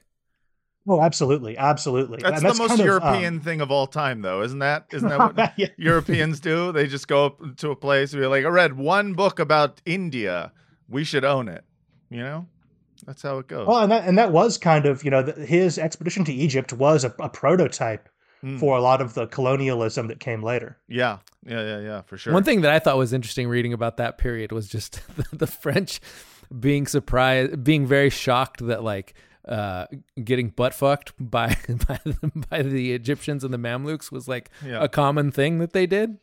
Oh, absolutely, absolutely. That's, and that's the most kind of, European um, thing of all time, though, isn't that? Isn't that what yeah. Europeans do? They just go up to a place and be like, "I read one book about India. We should own it." You know? That's how it goes. Well, and that and that was kind of, you know, the, his expedition to Egypt was a, a prototype mm. for a lot of the colonialism that came later. Yeah, yeah, yeah, yeah, for sure. One thing that I thought was interesting reading about that period was just the, the French being surprised, being very shocked that like uh, getting butt fucked by by the, by the Egyptians and the Mamluks was like yeah. a common thing that they did.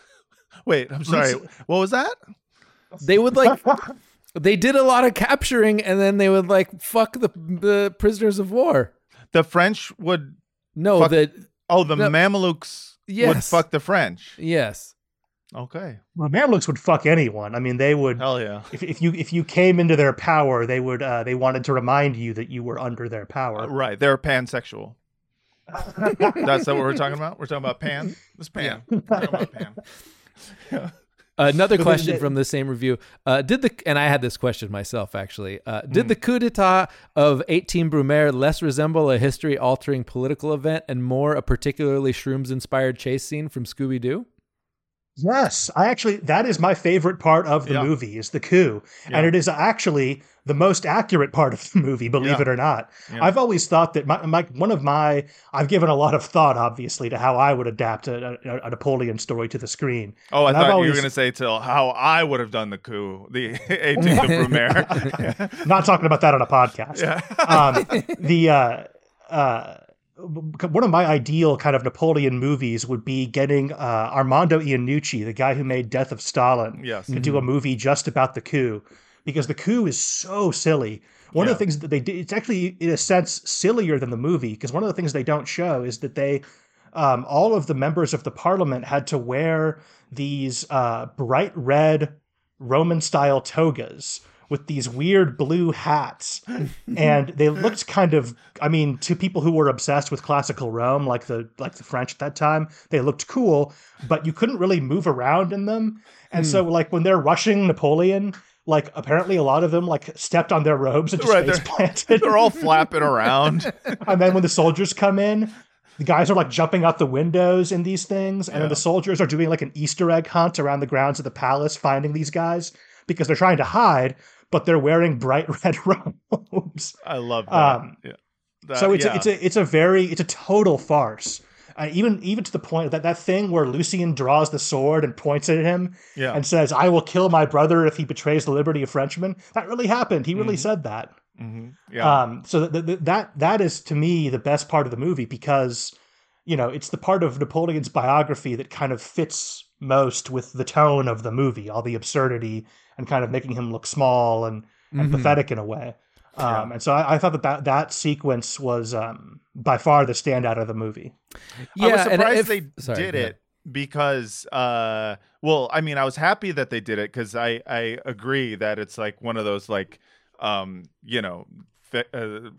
Wait, I'm sorry. What was that? They would like. They did a lot of capturing, and then they would like fuck the the prisoners of war. The French would no fuck, the oh the no, Mamelukes yes. would fuck the French. Yes. Okay. Well, Mamluks would fuck anyone. I mean, they would. Hell yeah. If if you if you came into their power, they would. Uh, they wanted to remind you that you were under their power. Uh, right. They're pansexual. That's what we're talking about. We're talking about pan. This pan. We're talking about pan. Yeah. Another question from the same review. Uh, did the and I had this question myself actually. Uh, did mm. the coup d'état of eighteen Brumaire less resemble a history-altering political event and more a particularly Shrooms-inspired chase scene from Scooby-Doo? Yes, I actually, that is my favorite part of the Yeah. movie, is the coup. Yeah. And it is actually the most accurate part of the movie, believe Yeah. it or not. Yeah. I've always thought that my, my one of my, I've given a lot of thought, obviously, to how I would adapt a, a, a Napoleon story to the screen. Oh, I And I've thought you always- were going to say till how I would have done the coup, the eighteenth of Brumaire. Not talking about that on a podcast. Yeah. um, the uh, uh, one of my ideal kind of Napoleon movies would be getting uh, Armando Iannucci, the guy who made Death of Stalin, Yes. to do a movie just about the coup, because the coup is so silly. One Yeah. of the things that they did, it's actually in a sense sillier than the movie, because one of the things they don't show is that they, um, all of the members of the parliament had to wear these uh, bright red Roman style togas with these weird blue hats. And they looked kind of, I mean, to people who were obsessed with classical Rome, like the like the French at that time, they looked cool, but you couldn't really move around in them. And so like when they're rushing Napoleon, like apparently a lot of them like stepped on their robes and just Right, face they're- planted. They're all flapping around. And then when the soldiers come in, the guys are like jumping out the windows in these things. And Yeah. then the soldiers are doing like an Easter egg hunt around the grounds of the palace, finding these guys because they're trying to hide, but they're wearing bright red robes. I love that. Um, yeah. That- So it's yeah. a, it's a it's a very it's a total farce. Uh, even even to the point that that thing where Lucien draws the sword and points it at him yeah. and says, "I will kill my brother if he betrays the liberty of Frenchmen." That really happened. He really Mhm. said that. Mhm. Yeah. Um, so th- th- that that is to me the best part of the movie, because you know it's the part of Napoleon's biography that kind of fits most with the tone of the movie, all the absurdity and kind of making him look small and, and Mhm. pathetic in a way. Um, Yeah. And so I, I thought that, that that sequence was um, by far the standout of the movie. I was and surprised if- they sorry, did go ahead. it because, uh, well, I mean, I was happy that they did it because I, I agree that it's like one of those like, um, you know, fi- uh,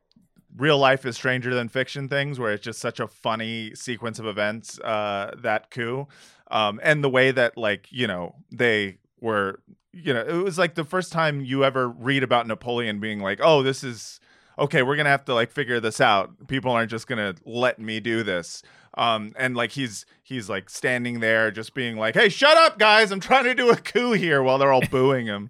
real life is stranger than fiction things where it's just such a funny sequence of events, uh, that coup, um, and the way that like, you know, they were, you know, it was like the first time you ever read about Napoleon being like, oh, this is okay, we're gonna have to like figure this out. People aren't just gonna let me do this. Um, and like he's he's like standing there just being like, hey, shut up, guys, I'm trying to do a coup here, while they're all booing him.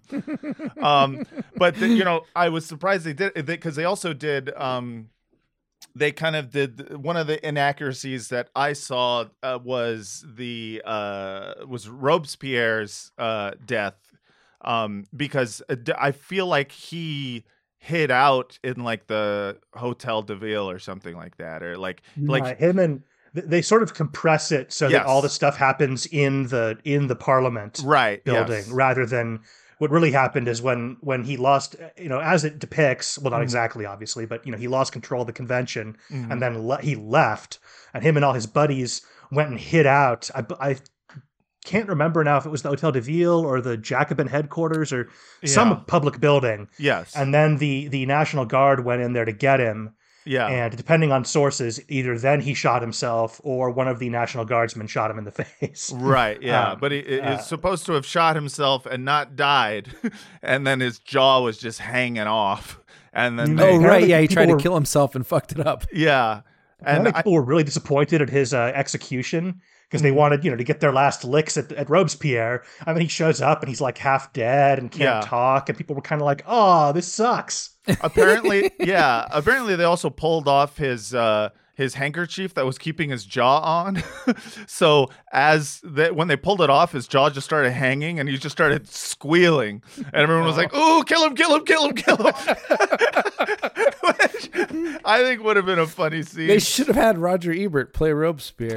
um, but the, you know, I was surprised they did it because they also did. Um, they kind of did one of the inaccuracies that I saw uh, was the uh, was Robespierre's uh, death, um, because I feel like he hid out in like the Hotel de Ville or something like that, or like like Uh, him and th- they sort of compress it so Yes. that all the stuff happens in the in the Parliament right building, yes. rather than what really happened is when when he lost, you know, as it depicts, well, not Mhm. exactly, obviously, but you know, he lost control of the convention, Mhm. and then le- he left, and him and all his buddies went and hid out. I, I can't remember now if it was the Hotel de Ville or the Jacobin headquarters or Yeah. some public building, yes and then the the National Guard went in there to get him. yeah And depending on sources, either then he shot himself or one of the National Guardsmen shot him in the face. right yeah um, but he he uh, is supposed to have shot himself and not died and then his jaw was just hanging off and then Mm. they, Oh, right. apparently Yeah, he tried people to were- kill himself and fucked it up. yeah And and I, people were really disappointed at his uh, execution because they Mhm. wanted, you know, to get their last licks at, at Robespierre. I mean, he shows up and he's like half dead and can't Yeah. talk, and people were kind of like, "Oh, this sucks." apparently yeah apparently they also pulled off his uh his handkerchief that was keeping his jaw on. So as they, when they pulled it off, his jaw just started hanging and he just started squealing. And everyone was like, ooh, kill him, kill him, kill him, kill him. Which I think would have been a funny scene. They should have had Roger Ebert play Robespierre.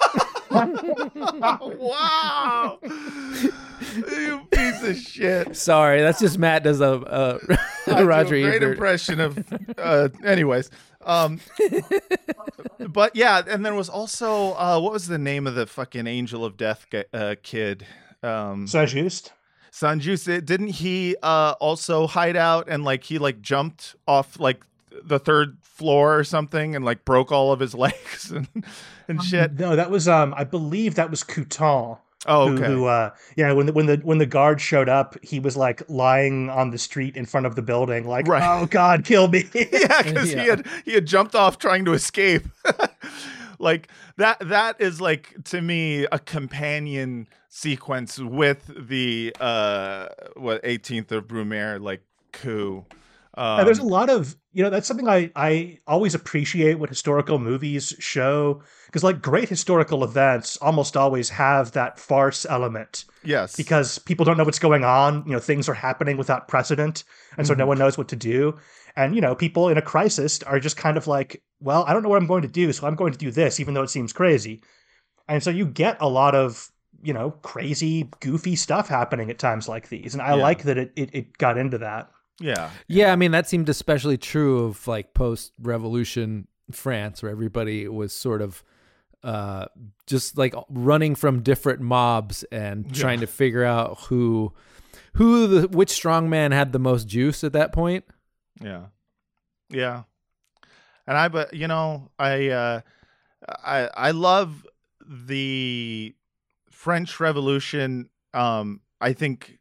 Wow. You piece of shit. Sorry, that's just Matt does a, a, I do Roger a great Ebert. impression of uh anyways um but yeah, and there was also uh what was the name of the fucking Angel of Death g- uh, kid um So just Sanjus, didn't he uh also hide out and like he like jumped off like the third floor or something and like broke all of his legs and and shit? no, that was um, I believe that was Couton. Oh, Who, okay. who uh, yeah, when the when the when the guard showed up, he was like lying on the street in front of the building, like, Right. "Oh God, kill me!" Yeah, because Yeah. he had he had jumped off trying to escape. Like that that is like to me a companion sequence with the uh what eighteenth of Brumaire like coup. Um, Yeah, there's a lot of, you know, that's something I, I always appreciate what historical movies show, because like great historical events almost always have that farce element yes. because people don't know what's going on. You know, things are happening without precedent, and so no one knows what to do. And, you know, people in a crisis are just kind of like, well, I don't know what I'm going to do, so I'm going to do this, even though it seems crazy. And so you get a lot of, you know, crazy, goofy stuff happening at times like these. And I Yeah. like that it, it, it got into that. Yeah. Yeah, I mean, that seemed especially true of like post-revolution France, where everybody was sort of uh, just like running from different mobs and Yeah. trying to figure out who, who the which strongman had the most juice at that point. Yeah. Yeah. And I, but you know, I, uh, I, I love the French Revolution. Um, I think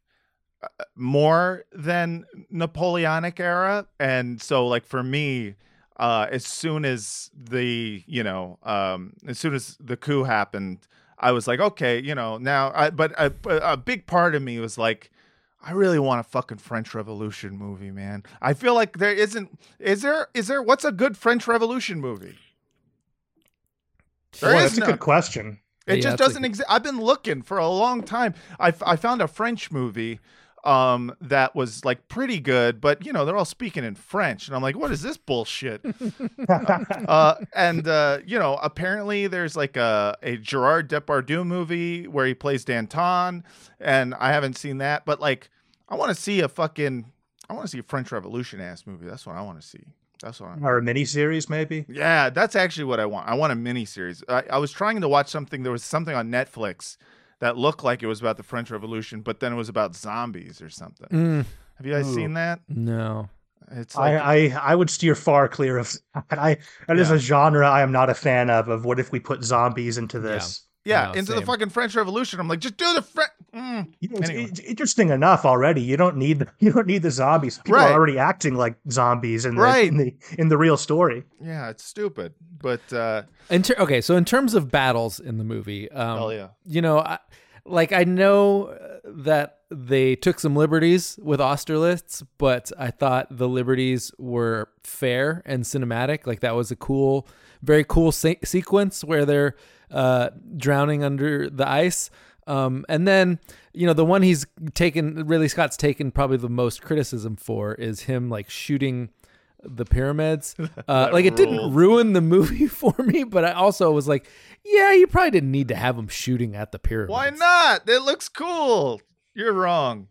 more than Napoleonic era. And so like for me, uh, as soon as the, you know, um, as soon as the coup happened, I was like, okay, you know, now I, but a, a big part of me was like, I really want a fucking French Revolution movie, man. I feel like there isn't, is there, is there, what's a good French Revolution movie? There Boy, is that's a none. good question. It Yeah, just that's a doesn't good- exist. I've been looking for a long time. I, f- I found a French movie um, that was like pretty good, but you know, they're all speaking in French. And I'm like, what is this bullshit? uh, and, uh, you know, apparently there's like a, a Gerard Depardieu movie where he plays Danton, and I haven't seen that, but like, I want to see a fucking, I want to see a French Revolution ass movie. That's what I want to see. That's what I'm. Or a miniseries, maybe. Yeah, that's actually what I want. I want a mini series. I, I was trying to watch something. There was something on Netflix that looked like it was about the French Revolution, but then it was about zombies or something. Mm, Have you guys Ooh. seen that? no. It's like, I, I I would steer far clear of that. I that is Yeah. a genre I am not a fan of. Of what if we put zombies into this? yeah, no, into the same. fucking French Revolution. I'm like, just do the French. Mm. You know, it's, Anyway. it's interesting enough already. You don't need the, you don't need the zombies. People Right. are already acting like zombies in the, Right. in the in the real story. Yeah, it's stupid, but uh, In ter- okay, so in terms of battles in the movie, um, hell yeah. you know, I, like I know uh, that they took some liberties with Austerlitz, but I thought the liberties were fair and cinematic. Like that was a cool, very cool se- sequence where they're uh, drowning under the ice. Um, and then, you know, the one he's taken, Ridley Scott's taken probably the most criticism for is him like shooting the pyramids. Uh, like it didn't ruled. ruin the movie for me, but I also was like, yeah, you probably didn't need to have him shooting at the pyramids. Why not? It looks cool. You're wrong.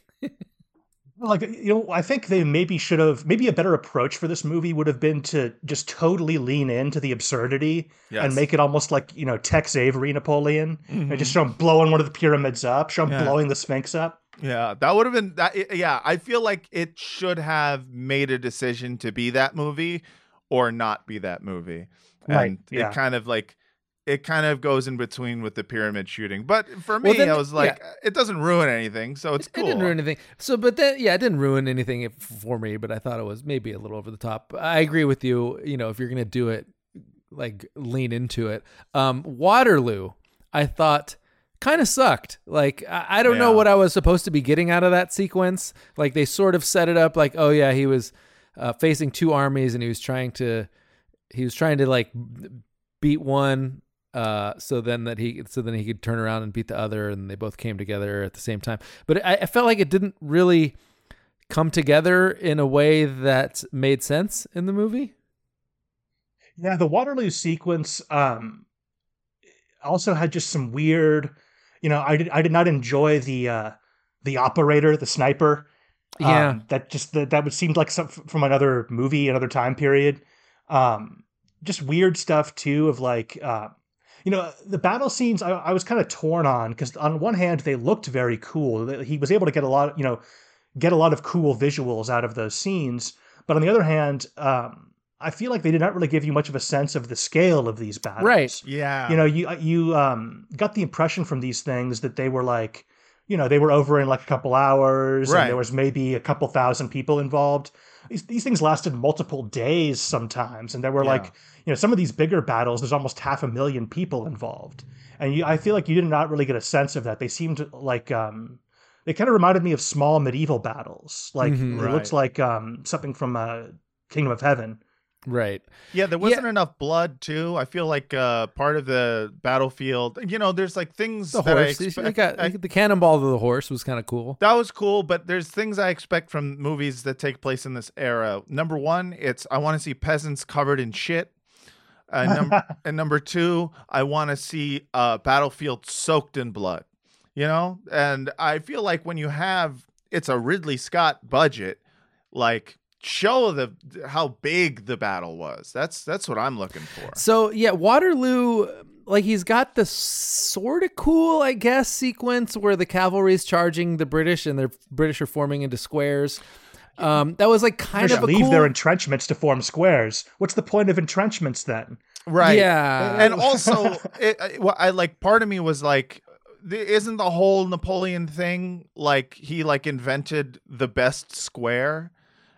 Like, you know, I think they maybe should have, maybe a better approach for this movie would have been to just totally lean into the absurdity Yes. and make it almost like, you know, Tex Avery Napoleon. And just show him blowing one of the pyramids up, show him Yeah. blowing the Sphinx up. Yeah, that would have been that. Yeah, I feel like it should have made a decision to be that movie or not be that movie. And Right, yeah. it kind of like it kind of goes in between with the pyramid shooting. But for me, Well, then- I was like, it doesn't ruin anything, so it's It cool. didn't ruin anything. So, but then, yeah, it didn't ruin anything if- for me, but I thought it was maybe a little over the top. I agree with you. You know, if you're going to do it, like lean into it. Um, Waterloo, I thought kind of sucked. Like, I, I don't know Yeah. what I was supposed to be getting out of that sequence. Like they sort of set it up like, oh yeah, he was uh, facing two armies and he was trying to, he was trying to like beat one. Uh, so then that he, so then he could turn around and beat the other, and they both came together at the same time. But I, I felt like it didn't really come together in a way that made sense in the movie. Yeah, the Waterloo sequence um, also had just some weird, you know, I did I did not enjoy the uh, the operator, the sniper. Yeah. Um, that just that that would seem like some from another movie, another time period. Um, just weird stuff too of like, uh, you know, the battle scenes. I, I was kind of torn on because on one hand they looked very cool. He was able to get a lot, you know, get a lot of cool visuals out of those scenes. But on the other hand, um, I feel like they did not really give you much of a sense of the scale of these battles. Right. Yeah. You know, you you um, got the impression from these things that they were like, you know, they were over in like a couple hours, Right. and there was maybe a couple thousand people involved. these, these things lasted multiple days sometimes. And there were Yeah. like, you know, some of these bigger battles, there's almost half a million people involved. And you, I feel like you did not really get a sense of that. They seemed like, um, they kind of reminded me of small medieval battles. Like Mhm. it Right. looks like um, something from uh, Kingdom of Heaven. Right. Yeah, there wasn't Yeah. enough blood too. I feel like uh, part of the battlefield, you know, there's like things The that I horse. You expect. got, I- the cannonball to the horse was kind of cool. that was cool, but there's things I expect from movies that take place in this era. Number one, it's I want to see peasants covered in shit. Uh, num- and number two, I want to see a battlefield soaked in blood. You know, and I feel like when you have it's a Ridley Scott budget, like show the how big the battle was. That's that's what I'm looking for. So yeah, Waterloo, like he's got the sort of cool, I guess, sequence where the cavalry's charging the British and the British are forming into squares. Um, that was like kind British of a leave cool. their entrenchments to form squares. What's the point of entrenchments then? Right. Yeah. And also, it, I, well, I like part of me was like, th- isn't the whole Napoleon thing like he like invented the best square,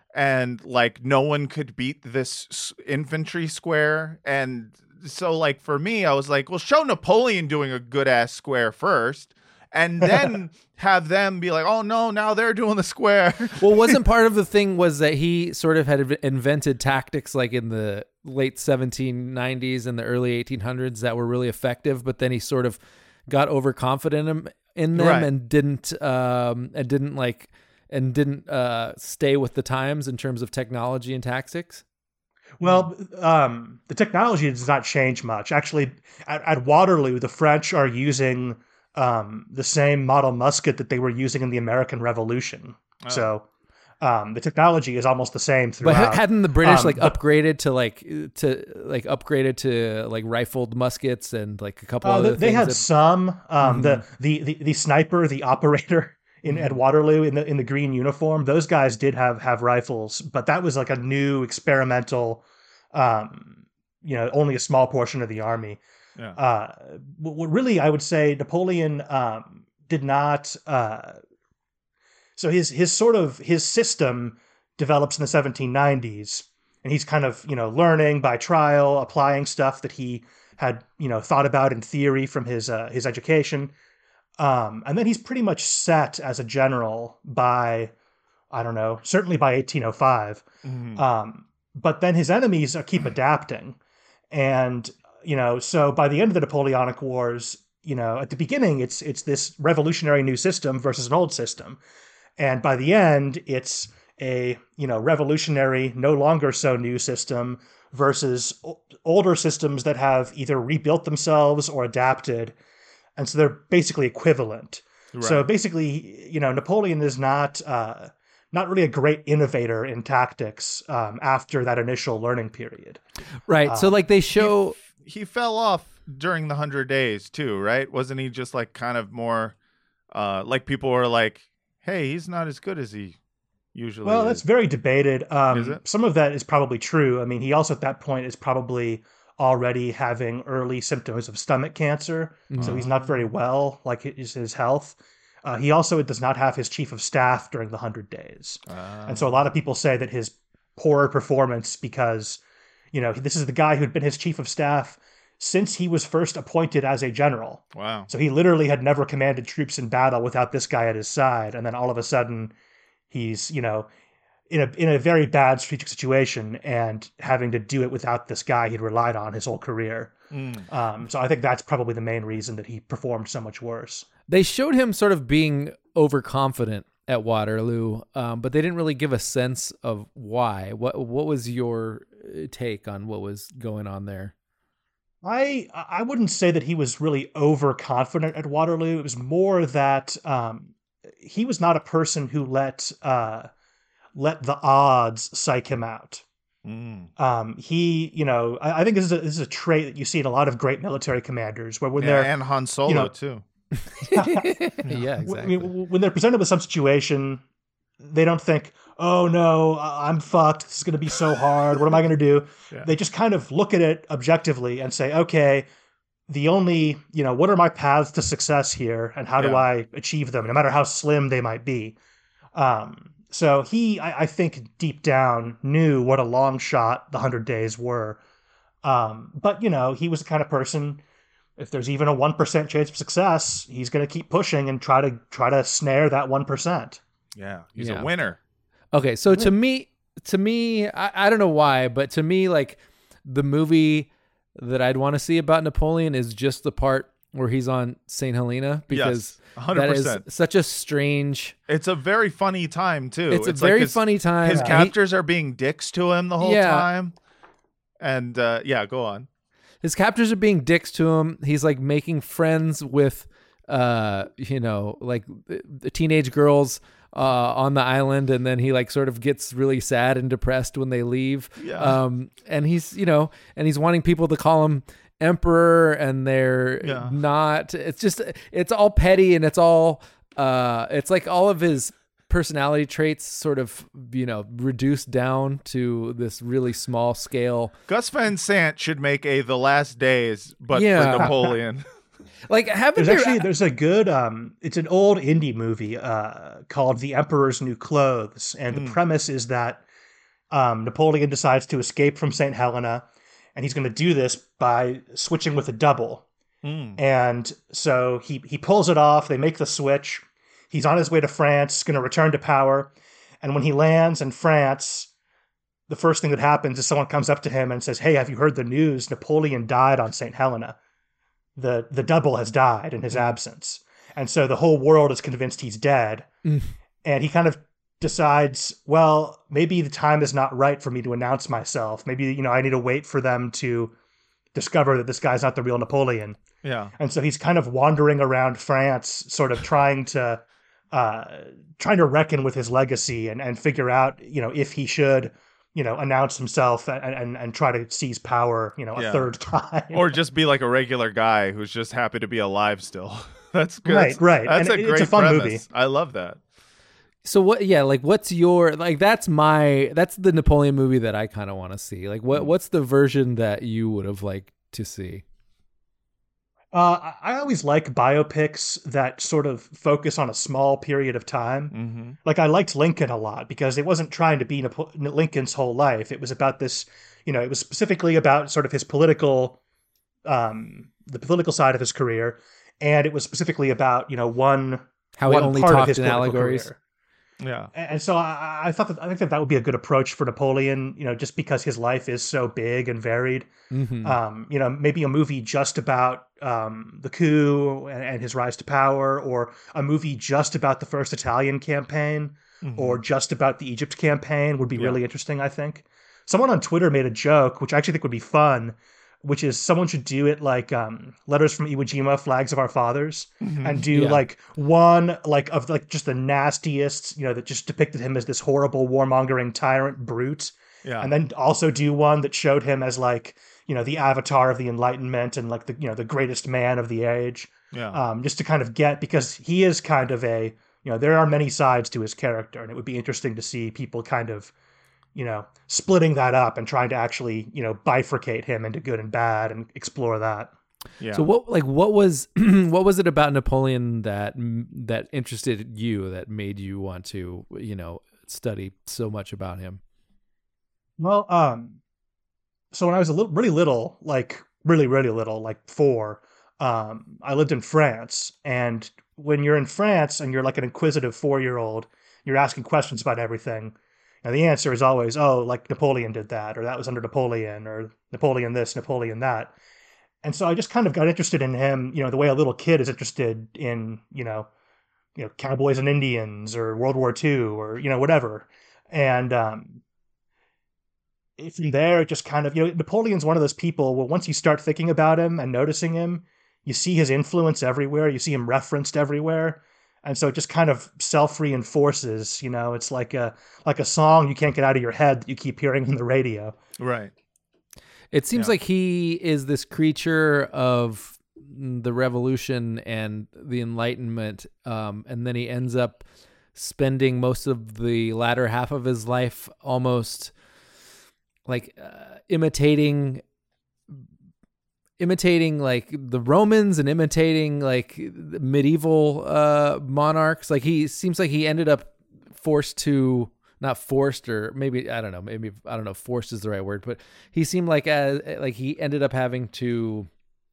and like no one could beat this s- infantry square, and so like for me, I was like, well, show Napoleon doing a good ass square first, and then have them be like, oh no, now they're doing the square. Well, wasn't part of the thing was that he sort of had inv- invented tactics like in the late seventeen nineties and the early eighteen hundreds that were really effective, but then he sort of got overconfident in, in them Right. and didn't um and didn't like and didn't uh stay with the times in terms of technology and tactics. Well, um, the technology does not change much. Actually, at, at Waterloo, the French are using um, the same model musket that they were using in the American Revolution. Oh. So um, the technology is almost the same But throughout. ha- hadn't the British Um, like but- upgraded to like to like upgraded to like rifled muskets and like a couple Uh, other they things had that- some. Um, Mhm. the, the the the sniper, the operator in at Waterloo in the in the green uniform. Those guys did have have rifles, but that was like a new experimental. Um, you know, only a small portion of the army. Yeah. Uh, what, what really I would say Napoleon um, did not. Uh, so his his sort of his system develops in the seventeen nineties, and he's kind of you know learning by trial, applying stuff that he had you know thought about in theory from his uh, his education, um, and then he's pretty much set as a general by I don't know certainly by eighteen oh five. Mhm. Um, but then his enemies uh, keep adapting, and you know so by the end of the Napoleonic Wars, you know at the beginning it's it's this revolutionary new system versus an old system, and by the end it's a you know revolutionary no longer so new system versus o- older systems that have either rebuilt themselves or adapted, and so they're basically equivalent. So Right. basically, you know, Napoleon is not uh, not really a great innovator in tactics um, after that initial learning period. right. so uh, like they show He fell off during the Hundred Days too, right? Wasn't he just like kind of more uh like people were like, hey, he's not as good as he usually Well, is. that's very debated. Um, Is it? Some of that is probably true. I mean, he also at that point is probably already having early symptoms of stomach cancer, so he's not very well, like his, his health. Uh, he also does not have his chief of staff during the Hundred Days. Ah. And so a lot of people say that his poorer performance because, you know, this is the guy who'd been his chief of staff since he was first appointed as a general. Wow. So he literally had never commanded troops in battle without this guy at his side. And then all of a sudden he's, you know, in a in a very bad strategic situation and having to do it without this guy he'd relied on his whole career. Mm. Um, so I think that's probably the main reason that he performed so much worse. they showed him sort of being overconfident at Waterloo, um, but they didn't really give a sense of why. What what was your uh, take on what was going on there? I I wouldn't say that he was really overconfident at Waterloo. It was more that um, he was not a person who let uh, let the odds psych him out. Mm. Um, he, you know, I, I think this is a, this is a trait that you see in a lot of great military commanders, where when Yeah, they're and Han Solo you know, too. yeah, w- exactly. when they're presented with some situation, they don't think, "Oh no, I- I'm fucked. This is going to be so hard. What am I going to do?" Yeah. They just kind of look at it objectively and say, "Okay, the only, you know, what are my paths to success here, and how do Yeah. I achieve them, no matter how slim they might be?" Um, So he, I, I think, deep down knew what a long shot the Hundred Days were. Um, but you know, he was the kind of person. If there's even a one percent chance of success, he's going to keep pushing and try to try to snare that one percent. Yeah, he's Yeah. a winner. Okay, so to me, to me, I, I don't know why, but to me, like the movie that I'd want to see about Napoleon is just the part where he's on Saint Helena, because Yes, one hundred that percent. is such a strange. It's a very funny time too. It's, It's a like very his, funny time. His He- captors are being dicks to him the whole Yeah. time. And uh, yeah, go on. His captors are being dicks to him. He's like making friends with, uh, you know, like the, the teenage girls uh, on the island, and then he like sort of gets really sad and depressed when they leave. Yeah. Um, and he's, you know, and he's wanting people to call him emperor, and they're Yeah. not. It's just, it's all petty, and it's all, uh, it's like all of his personality traits sort of, you know, reduced down to this really small scale. Gus Van Sant should make a The Last Days, but Yeah. for Napoleon. Like haven't There's there actually there's a good um it's an old indie movie uh called The Emperor's New Clothes, and the premise is that um Napoleon decides to escape from Saint Helena, and he's going to do this by switching with a double. Mm. And so he he pulls it off, they make the switch. He's on his way to France, going to return to power, and when he lands in France, the first thing that happens is someone comes up to him and says, "Hey, have you heard the news? Napoleon died on Saint Helena. The the double has died in his absence." And so the whole world is convinced he's dead. Mm. And he kind of decides, well, maybe the time is not right for me to announce myself. Maybe, you know, I need to wait for them to discover that this guy's not the real Napoleon. Yeah. And so he's kind of wandering around France, sort of trying to uh, trying to reckon with his legacy and, and figure out, you know, if he should, you know, announce himself and, and, and try to seize power, you know, a Yeah. third time. Or just be like a regular guy who's just happy to be alive still. That's good. Right, right. That's And a it- great it's a fun premise. movie. I love that. So what? Yeah, like what's your like? That's my that's the Napoleon movie that I kind of want to see. Like, what what's the version that you would have liked to see? Uh, I I always like biopics that sort of focus on a small period of time. Mm-hmm. Like I liked Lincoln a lot because it wasn't trying to be Napo- Lincoln's whole life. It was about this, you know, it was specifically about sort of his political, um, the political side of his career, and it was specifically about, you know, one How he one only part of talked his in political allegories. career. Yeah. And so I, I thought that I think that that would be a good approach for Napoleon, you know, just because his life is so big and varied. Mm-hmm. Um, you know, maybe a movie just about um, the coup and, and his rise to power, or a movie just about the first Italian campaign, Mhm. or just about the Egypt campaign would be Yeah. really interesting, I think. Someone on Twitter made a joke, which I actually think would be fun, which is someone should do it like um, Letters from Iwo Jima, Flags of Our Fathers, Mhm. and do Yeah. like one like of like just the nastiest, you know, that just depicted him as this horrible warmongering tyrant brute, Yeah. and then also do one that showed him as like, you know, the avatar of the Enlightenment and like the, you know, the greatest man of the age, yeah. um, just to kind of get, because he is kind of a, you know, there are many sides to his character, and it would be interesting to see people kind of, you know, splitting that up and trying to actually, you know, bifurcate him into good and bad and explore that. yeah. So what like what was what was it about Napoleon that that interested you, that made you want to, you know, study so much about him? Well, um, so when I was a little, really little, like really, really little, like four, um, I lived in France. And when you're in France and you're like an inquisitive four-year-old, you're asking questions about everything. And the answer is always, oh, like Napoleon did that, or that was under Napoleon, or Napoleon this, Napoleon that. And so I just kind of got interested in him, you know, the way a little kid is interested in, you know, you know, cowboys and Indians or World War Two or, you know, whatever. And um, from there, it just kind of, you know, Napoleon's one of those people where once you start thinking about him and noticing him, you see his influence everywhere. You see him referenced everywhere. And so it just kind of self-reinforces, you know, it's like a like a song you can't get out of your head that you keep hearing on the radio. Right. It seems Yeah. like he is this creature of the revolution and the Enlightenment, um, and then he ends up spending most of the latter half of his life almost like uh, imitating imitating like the Romans and imitating like the medieval uh, monarchs. Like he seems like he ended up forced to not forced or maybe I don't know maybe I don't know if forced is the right word, but he seemed like as like he ended up having to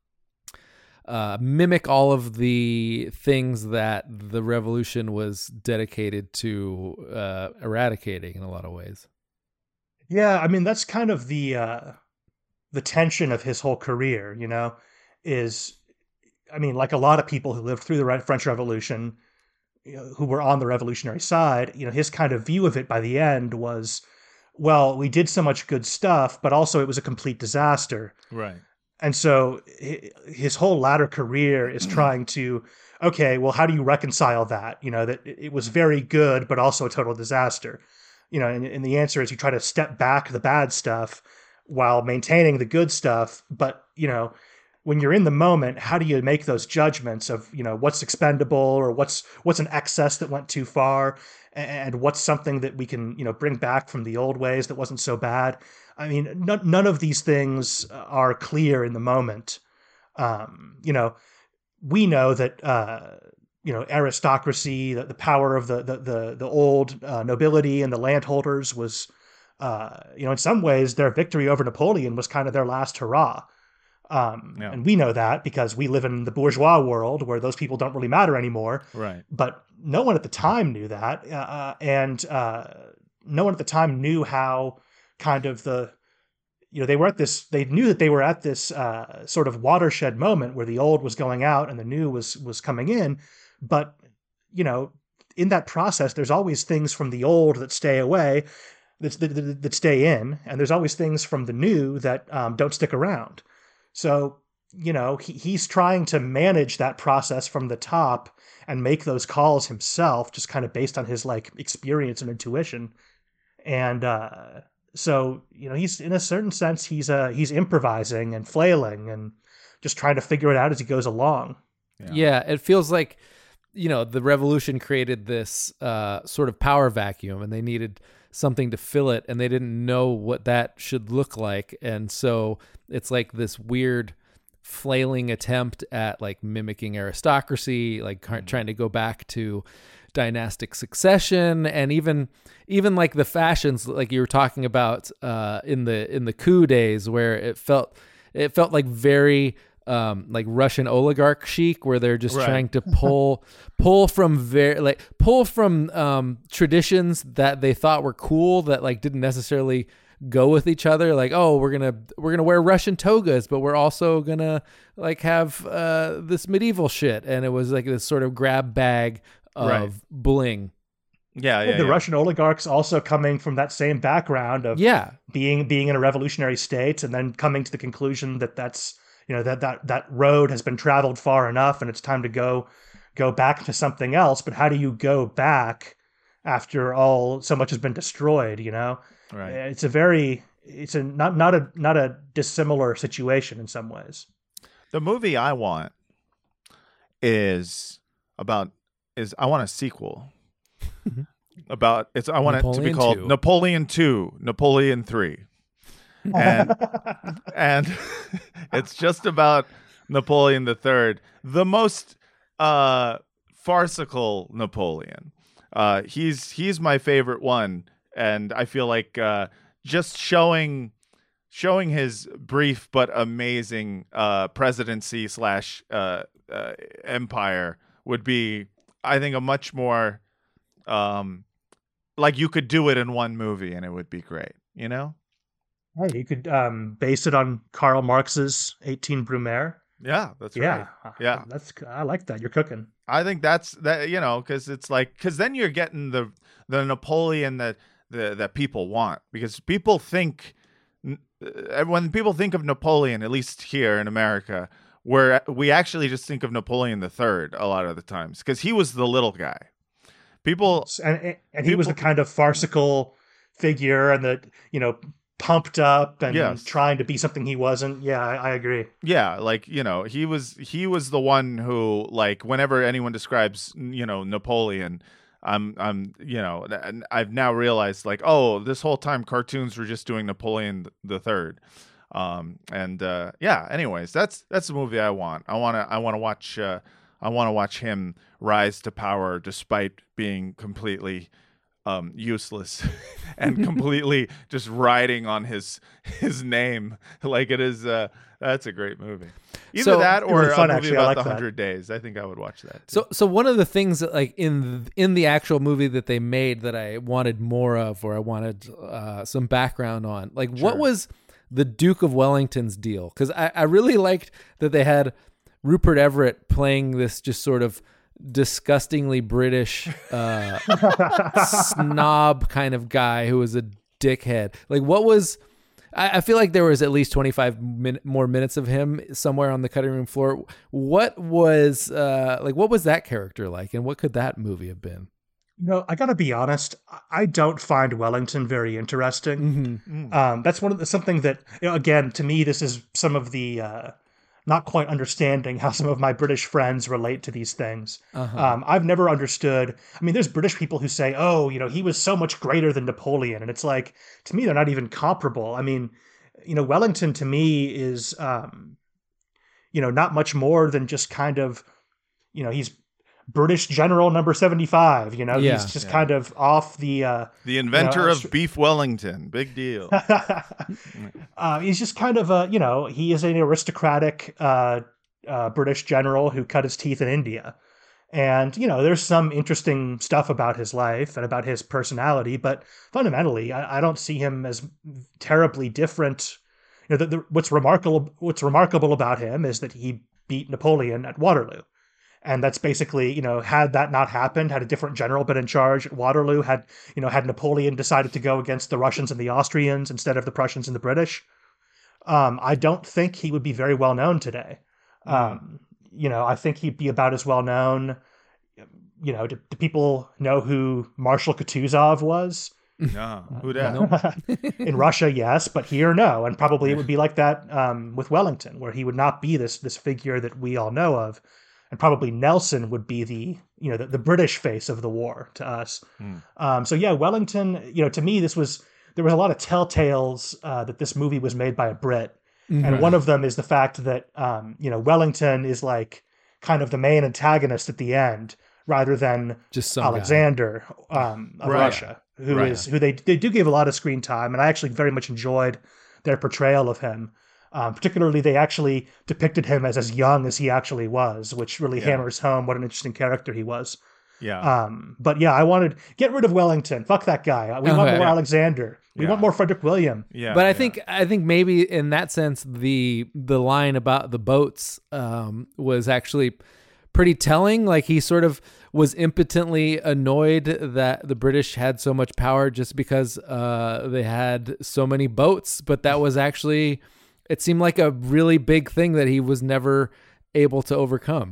uh, mimic all of the things that the revolution was dedicated to uh, eradicating in a lot of ways. Yeah, I mean that's kind of the uh, the tension of his whole career, you know, is I mean, like a lot of people who lived through the French Revolution, you know, who were on the revolutionary side, you know, his kind of view of it by the end was, well, we did so much good stuff, but also it was a complete disaster. Right. And so his whole latter career is trying to, okay, well, how do you reconcile that? You know, that it was very good, but also a total disaster. You know, and, and the answer is you try to step back the bad stuff while maintaining the good stuff. But, you know, when you're in the moment, how do you make those judgments of, you know, what's expendable or what's what's an excess that went too far and what's something that we can, you know, bring back from the old ways that wasn't so bad? I mean, none, none of these things are clear in the moment. Um, you know, we know that, uh, you know, aristocracy, the, the power of the the the, the old uh, nobility and the landholders was, uh, you know, in some ways their victory over Napoleon was kind of their last hurrah. Um, yeah. And we know that because we live in the bourgeois world where those people don't really matter anymore. Right. But no one at the time knew that. Uh, and uh, no one at the time knew how kind of the, you know, they were at this, they knew that they were at this uh, sort of watershed moment where the old was going out and the new was, was coming in. But, you know, in that process, there's always things from the old that stay away, that, that, that stay in. And there's always things from the new that um, don't stick around. So, you know, he, he's trying to manage that process from the top and make those calls himself, just kind of based on his like experience and intuition. And uh, so, you know, he's in a certain sense, he's uh, he's improvising and flailing and just trying to figure it out as he goes along. Yeah, yeah, it feels like, you know, the revolution created this uh, sort of power vacuum and they needed something to fill it and they didn't know what that should look like. And so it's like this weird flailing attempt at like mimicking aristocracy, like mm-hmm. trying to go back to dynastic succession and even even like the fashions like you were talking about uh, in the in the coup days where it felt it felt like very Um, like Russian oligarch chic, where they're just right. trying to pull, pull from very like pull from um, traditions that they thought were cool that like didn't necessarily go with each other. Like, oh, we're gonna we're gonna wear Russian togas, but we're also gonna like have uh, this medieval shit, and it was like this sort of grab bag of right. bling. Yeah, yeah. The yeah. Russian oligarchs also coming from that same background of yeah. being being in a revolutionary state, and then coming to the conclusion that that's. You know, that, that that road has been traveled far enough and it's time to go go back to something else. But how do you go back after all so much has been destroyed, you know? Right. It's a very it's a not not a not a dissimilar situation in some ways. The movie I want is about is I want a sequel. about it's I want Napoleon it to be called two. Napoleon two, Napoleon three. and and it's just about Napoleon the Third, the most uh, farcical Napoleon. Uh, he's he's my favorite one, and I feel like uh, just showing showing his brief but amazing uh, presidency slash uh, uh, empire would be, I think, a much more um, like you could do it in one movie and it would be great, you know. Hey, you could um, base it on Karl Marx's eighteen Brumaire. Yeah, that's yeah. right. Yeah, that's I like that. You're cooking. I think that's that. You know, because it's like because then you're getting the the Napoleon that the that people want, because people think when people think of Napoleon, at least here in America, where we actually just think of Napoleon the Third a lot of the times because he was the little guy. People and and, and he people, was the kind of farcical figure and the you know. pumped up and yes. trying to be something he wasn't. Yeah, I, I agree. Yeah, like, you know, he was he was the one who, like, whenever anyone describes, you know, Napoleon, I'm I'm you know, and I've now realized like, oh, this whole time cartoons were just doing Napoleon the Third. Um and uh yeah, anyways, that's that's the movie I want. I want to I want to watch uh I want to watch him rise to power despite being completely um, useless and completely just riding on his his name like it is. Uh, that's a great movie. Either So- that or Really fun, a movie actually. I about like the that. Hundred Days. I think I would watch that. So, so one of the things that, like in in the actual movie that they made, that I wanted more of, or I wanted uh, some background on, like what Sure. was the Duke of Wellington's deal? Because I, I really liked that they had Rupert Everett playing this just sort of disgustingly British uh, snob kind of guy who was a dickhead. Like, what was? I, I feel like there was at least twenty-five min- more minutes of him somewhere on the cutting room floor. What was uh, like? What was that character like, and what could that movie have been? You know, I gotta be honest. I don't find Wellington very interesting. Mm-hmm. Um, that's one of the, something that, you know, again, to me, this is some of the uh, not quite understanding how some of my British friends relate to these things. Uh-huh. Um, I've never understood. I mean, there's British people who say, "Oh, you know, he was so much greater than Napoleon," and it's like, to me, they're not even comparable. I mean, you know, Wellington to me is, um, you know, not much more than just kind of, you know, he's British General number seventy-five. You know, Yeah. he's just Yeah. kind of off the. Uh, The inventor Yeah, of sure. beef Wellington, big deal. uh, he's just kind of a, you know, he is an aristocratic uh, uh, British general who cut his teeth in India. And, you know, there's some interesting stuff about his life and about his personality, but fundamentally, I, I don't see him as terribly different. You know, the, the, what's remarkable, what's remarkable about him is that he beat Napoleon at Waterloo. And that's basically, you know, had that not happened, had a different general been in charge at Waterloo, had, you know, had Napoleon decided to go against the Russians and the Austrians instead of the Prussians and the British, um, I don't think he would be very well known today. Mm. Um, you know, I think he'd be about as well known. You know, do, do people know who Marshal Kutuzov was? No, who that? In Russia, yes, but here, no. And probably it would be like that um, with Wellington, where he would not be this this figure that we all know of. And probably Nelson would be the, you know, the, the British face of the war to us. Hmm. Um, so yeah, Wellington, you know, to me, this was, there was a lot of telltales uh, that this movie was made by a Brit. And one of them is the fact that, um, you know, Wellington is like kind of the main antagonist at the end, rather than Just some guy. Alexander um, of Right. Russia, who is Right. who they they do give a lot of screen time, and I actually very much enjoyed their portrayal of him. Um, particularly, they actually depicted him as as young as he actually was, which really Yeah. hammers home what an interesting character he was. Yeah. Um, but yeah, I wanted get rid of Wellington. Fuck that guy. We want Okay. more Yeah. Alexander. We Yeah. want more Frederick William. yeah. But I yeah. think I think maybe in that sense the the line about the boats um, was actually pretty telling. Like he sort of was impotently annoyed that the British had so much power just because uh, they had so many boats. But that was actually, it seemed like a really big thing that he was never able to overcome.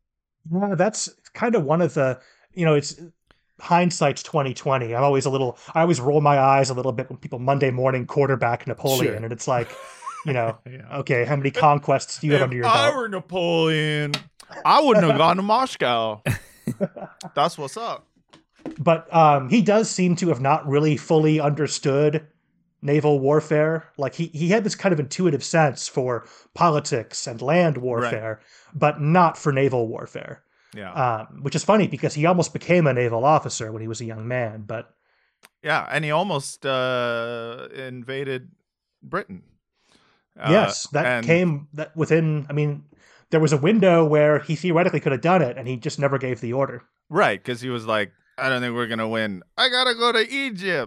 Yeah, that's kind of one of the, you know, it's hindsight's twenty twenty. I'm always a little, I always roll my eyes a little bit when people Monday morning quarterback Napoleon, Sure. and it's like, you know, Yeah. okay, how many conquests do you have under If your I belt? were Napoleon, I wouldn't have gone to Moscow. That's what's up. But um, he does seem to have not really fully understood naval warfare. Like he, he had this kind of intuitive sense for politics and land warfare, but not for naval warfare. Yeah. Um, which is funny because he almost became a naval officer when he was a young man. But Yeah, and he almost uh, invaded Britain. Uh, yes, that and- came that within. I mean, there was a window where he theoretically could have done it, and he just never gave the order. right, because he was like, I don't think we're gonna win. I gotta go to Egypt.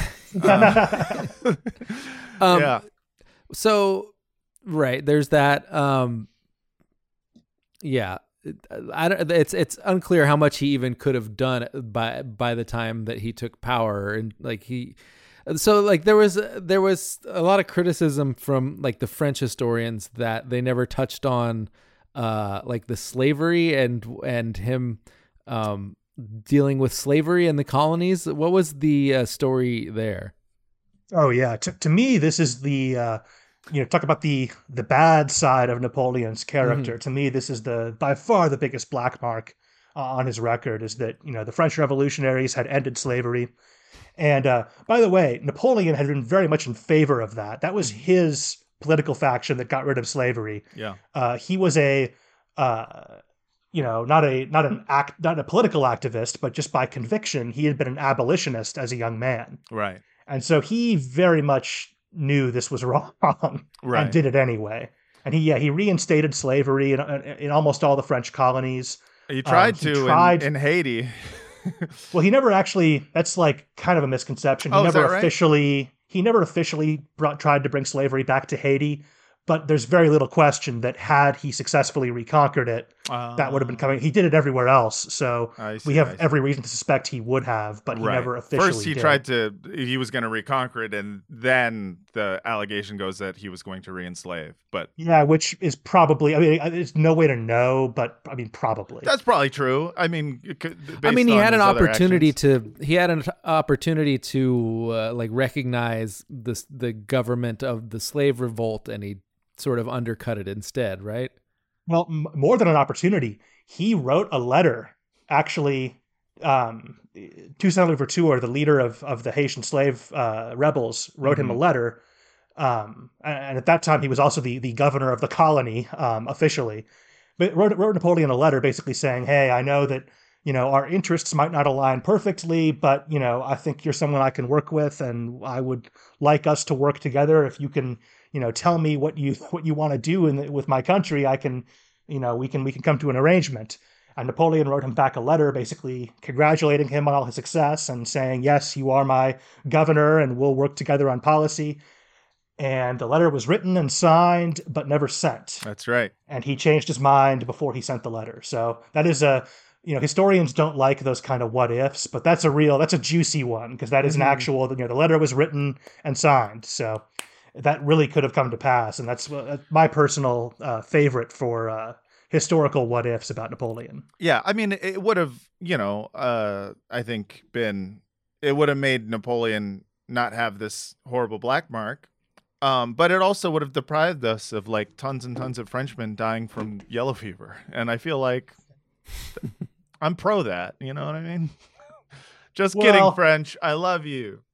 Um, yeah, So, right, there's that. Um, yeah, I don't, it's it's unclear how much he even could have done by by the time that he took power, and like he. So like there was there was a lot of criticism from like the French historians that they never touched on uh, like the slavery and and him um, dealing with slavery in the colonies. What was the uh, story there? Oh yeah, to to me, this is the uh, you know talk about the the bad side of Napoleon's character. To me, this is the by far the biggest black mark uh, on his record is that you know the French revolutionaries had ended slavery. And uh, by the way, Napoleon had been very much in favor of that. That was his political faction that got rid of slavery. yeah, Uh, he was a uh, you know, not a not an act, not a political activist, but just by conviction, he had been an abolitionist as a young man, Right. and so he very much knew this was wrong Right. and did it anyway. And he, yeah, he reinstated slavery in, in almost all the French colonies. He tried Um, he to tried- in, in Haiti. Well, he never actually. That's like kind of a misconception. He Oh, is never that right? officially. He never officially brought, tried to bring slavery back to Haiti. But there's very little question that had he successfully reconquered it, that would have been coming. He did it everywhere else, so I see, we have I see. every reason to suspect he would have, but he Right. never officially First, he did. tried to. He was going to reconquer it, and then the allegation goes that he was going to re-enslave. But Yeah, which is probably. I mean, there's no way to know, but I mean, probably. that's probably true. I mean, it could- I mean, based he on had an his other opportunity actions. to he had an opportunity to uh, like recognize the the government of the slave revolt, and he sort of undercut it instead, right? Well, m- more than an opportunity, he wrote a letter. Actually, um, Toussaint Louverture, the leader of of the Haitian slave uh, rebels, wrote him a Mhm. letter. Um, and at that time, he was also the the governor of the colony um, officially. But wrote wrote Napoleon a letter, basically saying, "Hey, I know that you know our interests might not align perfectly, but you know I think you're someone I can work with, and I would like us to work together. If you can, you know, tell me what you what you want to do in, with my country, I can, you know, we can we can come to an arrangement." And Napoleon wrote him back a letter, basically congratulating him on all his success and saying, "Yes, you are my governor, and we'll work together on policy." And the letter was written and signed, but never sent. That's right. And he changed his mind before he sent the letter. So that is a, you know, historians don't like those kind of what ifs, but that's a real, that's a juicy one because that is Mhm. an actual, you know, the letter was written and signed. So that really could have come to pass. And that's uh, my personal uh, favorite for uh, historical what ifs about Napoleon. Yeah, I mean, it would have, you know, uh, I think been, it would have made Napoleon not have this horrible black mark. Um, but it also would have deprived us of like tons and tons of Frenchmen dying from yellow fever. And I feel like I'm pro that. You know what I mean? Just Well- kidding, French. I love you.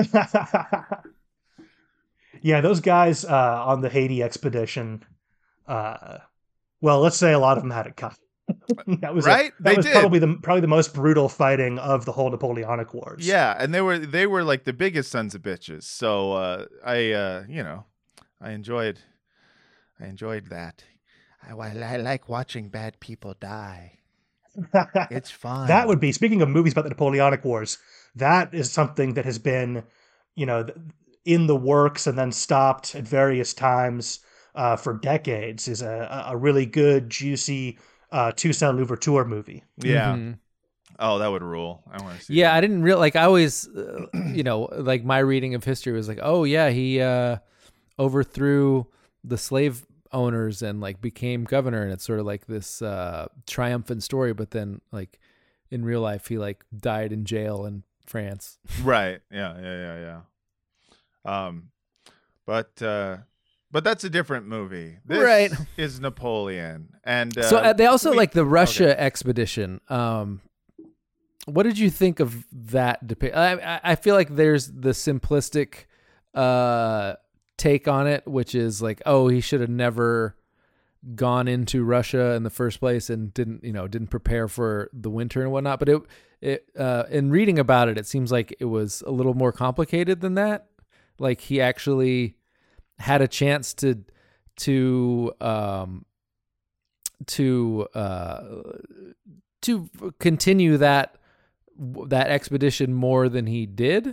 Yeah, those guys uh, on the Haiti expedition, uh, well, let's say a lot of them had it cut. that was a- Right? that They was did. probably the probably the most brutal fighting of the whole Napoleonic Wars. Yeah, and they were they were like the biggest sons of bitches. So uh, I, uh, you know, I enjoyed, I enjoyed that. I, I like watching bad people die. It's fun. That would be, speaking of movies about the Napoleonic Wars, that is something that has been, you know, th- in the works and then stopped at various times uh, for decades. Is a, a really good, juicy uh, Toussaint Louverture movie. Yeah. Mhm. Oh, that would rule. I want to see. Yeah, that. I didn't real like I always, uh, you know, like my reading of history was like, oh yeah, he uh, overthrew the slave owners and like became governor, and it's sort of like this uh, triumphant story. But then, like in real life, he like died in jail in France. Right. Yeah. Yeah. Yeah. Yeah. Um, but uh, but that's a different movie. This Right. is Napoleon, and uh, so uh, they also we- like the Russia expedition. Um, what did you think of that? Depi- I I- I feel like there's the simplistic uh, take on it, which is like, oh, he should have never gone into Russia in the first place and didn't, you know, didn't prepare for the winter and whatnot. But it, it, uh, in reading about it, it seems like it was a little more complicated than that. Like he actually had a chance to, to, um, to, uh, to continue that, that expedition more than he did.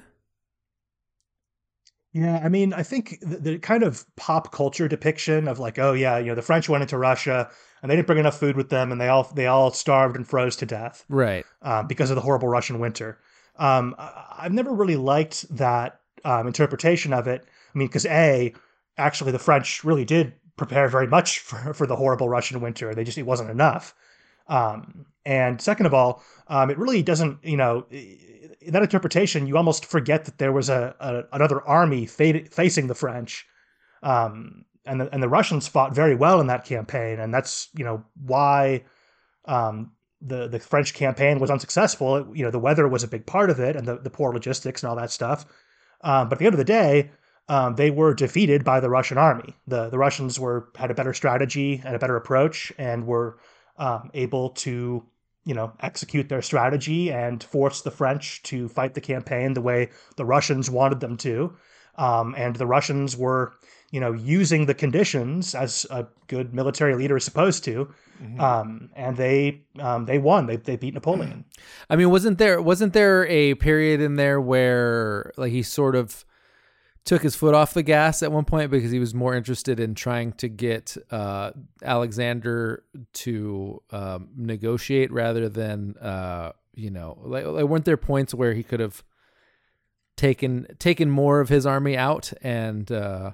Yeah, I mean, I think the, the kind of pop culture depiction of like, oh yeah, you know, the French went into Russia and they didn't bring enough food with them, and they all they all starved and froze to death Right. um, because of the horrible Russian winter. Um, I, I've never really liked that um, interpretation of it. I mean, because A, actually, the French really did prepare very much for, for the horrible Russian winter. They just it wasn't enough. Um, and second of all, um, it really doesn't, you know, in that interpretation, you almost forget that there was a, a another army fa- facing the French, um, and the, and the Russians fought very well in that campaign, and that's you know why um, the the French campaign was unsuccessful. It, you know, the weather was a big part of it, and the, the poor logistics and all that stuff. Um, but at the end of the day, um, they were defeated by the Russian army. the The Russians were had a better strategy and a better approach, and were um, able to, you know, execute their strategy and force the French to fight the campaign the way the Russians wanted them to. Um, and the Russians were, you know, using the conditions as a good military leader is supposed to. Mm-hmm. Um, and they um, they won. They they beat Napoleon. I mean, wasn't there wasn't there a period in there where like he sort of took his foot off the gas at one point because he was more interested in trying to get uh, Alexander to um, negotiate rather than, uh, you know, like, like weren't there points where he could have taken taken more of his army out and uh,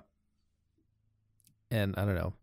and I don't know,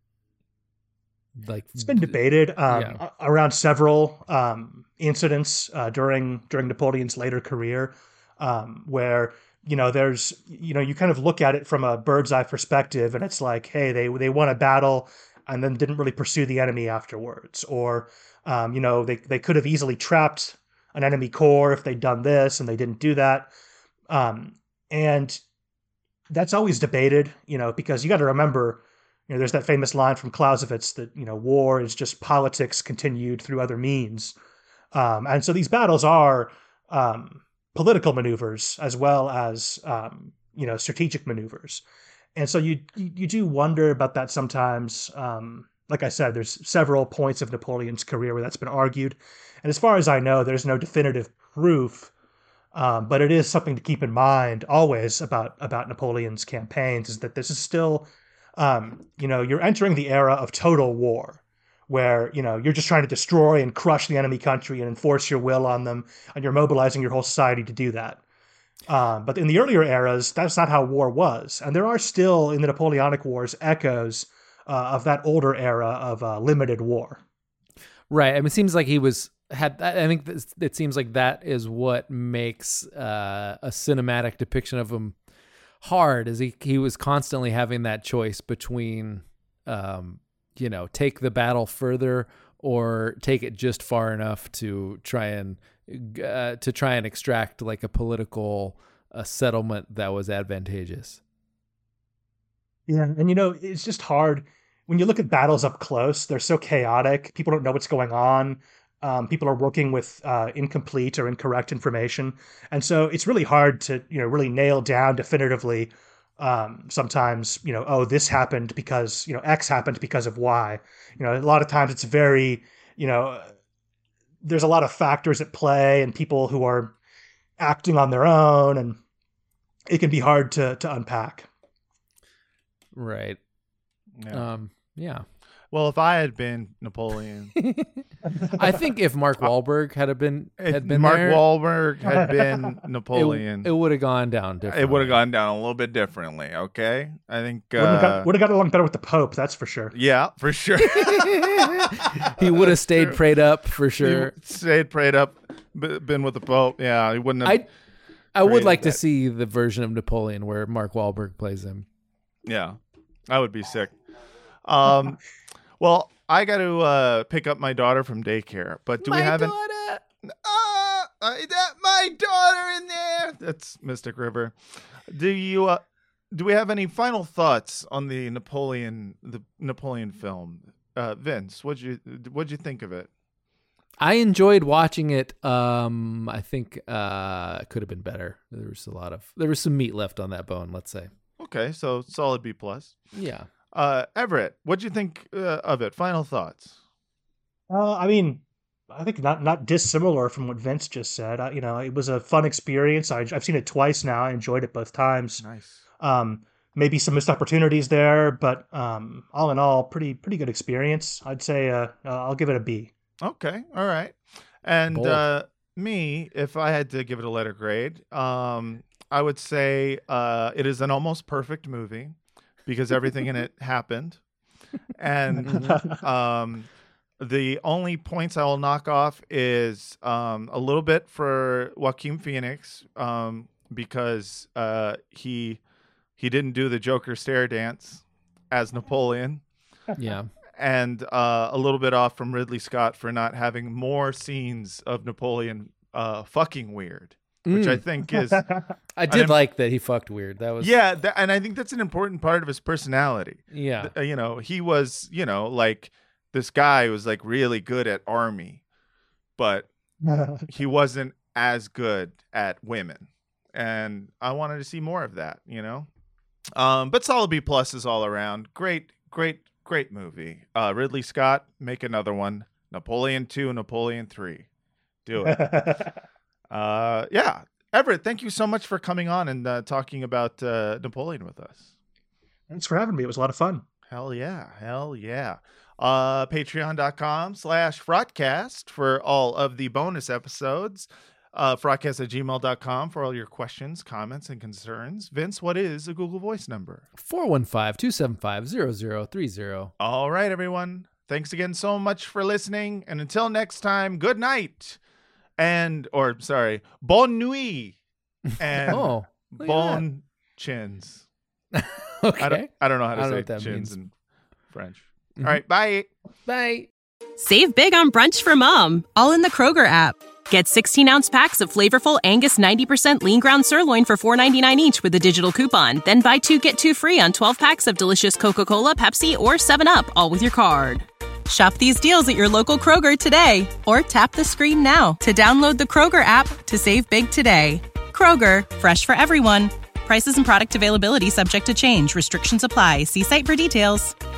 like it's been debated um, yeah. around several um, incidents uh, during during Napoleon's later career um, where. You know, there's, you know, you kind of look at it from a bird's eye perspective and it's like, hey, they, they won a battle and then didn't really pursue the enemy afterwards. Or, um, you know, they, they could have easily trapped an enemy corps if they'd done this and they didn't do that. Um, and that's always debated, you know, because you got to remember, you know, there's that famous line from Clausewitz that, you know, war is just politics continued through other means. Um, and so these battles are, um, political maneuvers as well as um, you know strategic maneuvers, and so you you do wonder about that sometimes. Um, like I said, there's several points of Napoleon's career where that's been argued, and as far as I know, there's no definitive proof. Um, but it is something to keep in mind always about about Napoleon's campaigns is that this is still, um, you know, you're entering the era of total war. Where, you know, you're just trying to destroy and crush the enemy country and enforce your will on them, and you're mobilizing your whole society to do that. Um, but in the earlier eras, that's not how war was. And there are still, in the Napoleonic Wars, echoes uh, of that older era of uh, limited war. Right. I mean, it seems like he was, had, I think this, it seems like that is what makes uh, a cinematic depiction of him hard, is he, he was constantly having that choice between, um, you know, take the battle further or take it just far enough to try and uh, to try and extract like a political uh, settlement that was advantageous. Yeah, and you know, it's just hard when you look at battles up close. They're so chaotic. People don't know what's going on. Um, people are working with uh, incomplete or incorrect information, and so it's really hard to you know really nail down definitively. Um, sometimes, you know, oh, this happened because, you know, X happened because of Y. You know, a lot of times it's very, you know, there's a lot of factors at play and people who are acting on their own, and it can be hard to to unpack. Right. Yeah. Um, yeah. Well, if I had been Napoleon, I think if Mark Wahlberg had been had if been Mark there, Wahlberg had been Napoleon, it, it would have gone down differently. It would have gone down a little bit differently. Okay, I think uh, would have got, would have got along better with the Pope. That's for sure. Yeah, for sure. He would have stayed true. prayed up for sure. He stayed prayed up, been with the Pope. Yeah, he wouldn't have. I I would like that. to see the version of Napoleon where Mark Wahlberg plays him. Yeah, I would be sick. Um. Well, I got to uh, pick up my daughter from daycare, but do my we have daughter? an... Ah, uh, that my daughter in there. That's Mystic River. Do you? Uh, do we have any final thoughts on the Napoleon, the Napoleon film? Uh, Vince, what'd you what'd you think of it? I enjoyed watching it. Um, I think uh, it could have been better. There was a lot of there was some meat left on that bone. Let's say. Okay, so solid B plus. Yeah. Uh, Everett, what'd you think uh, of it? Final thoughts? Uh, I mean, I think not not dissimilar from what Vince just said. I, you know, it was a fun experience. I, I've seen it twice now. I enjoyed it both times. Nice. Um, maybe some missed opportunities there, but um, all in all, pretty pretty good experience. I'd say uh, uh, I'll give it a B. Okay, all right. And uh, me, if I had to give it a letter grade, um, I would say uh, it is an almost perfect movie. Because everything in it happened. And um, the only points I will knock off is um, a little bit for Joaquin Phoenix um, because uh, he he didn't do the Joker stare dance as Napoleon. Yeah. And uh, a little bit off from Ridley Scott for not having more scenes of Napoleon uh, fucking weird. Which mm. I think is, I did an, like that he fucked weird. That was yeah, that, and I think that's an important part of his personality. Yeah, uh, you know, he was, you know, like this guy was like really good at army, but he wasn't as good at women. And I wanted to see more of that, you know? Um, but solid B pluses all around. Great, great, great movie. Uh, Ridley Scott, make another one. Napoleon two, Napoleon three. Do it. uh, yeah. Everett, thank you so much for coming on and uh, talking about uh, Napoleon with us. Thanks for having me. It was a lot of fun. Hell yeah. Hell yeah. Uh, Patreon.com slash Frotcast for all of the bonus episodes. Uh, Frotcast at gmail dot com for all your questions, comments, and concerns. Vince, what is a Google Voice number? four one five, two seven five, zero zero three zero. All right, everyone. Thanks again so much for listening. And until next time, good night. And, or sorry, bonne nuit. And oh, bon chins. Okay. I don't, I don't know how to I don't know say what that chins means. in French. Mm-hmm. All right, bye. Bye. Save big on brunch for mom, all in the Kroger app. Get sixteen-ounce packs of flavorful Angus ninety percent lean ground sirloin for four ninety-nine each with a digital coupon. Then buy two, get two free on twelve packs of delicious Coca-Cola, Pepsi, or seven up, all with your card. Shop these deals at your local Kroger today, or tap the screen now to download the Kroger app to save big today. Kroger, fresh for everyone. Prices and product availability subject to change. Restrictions apply. See site for details.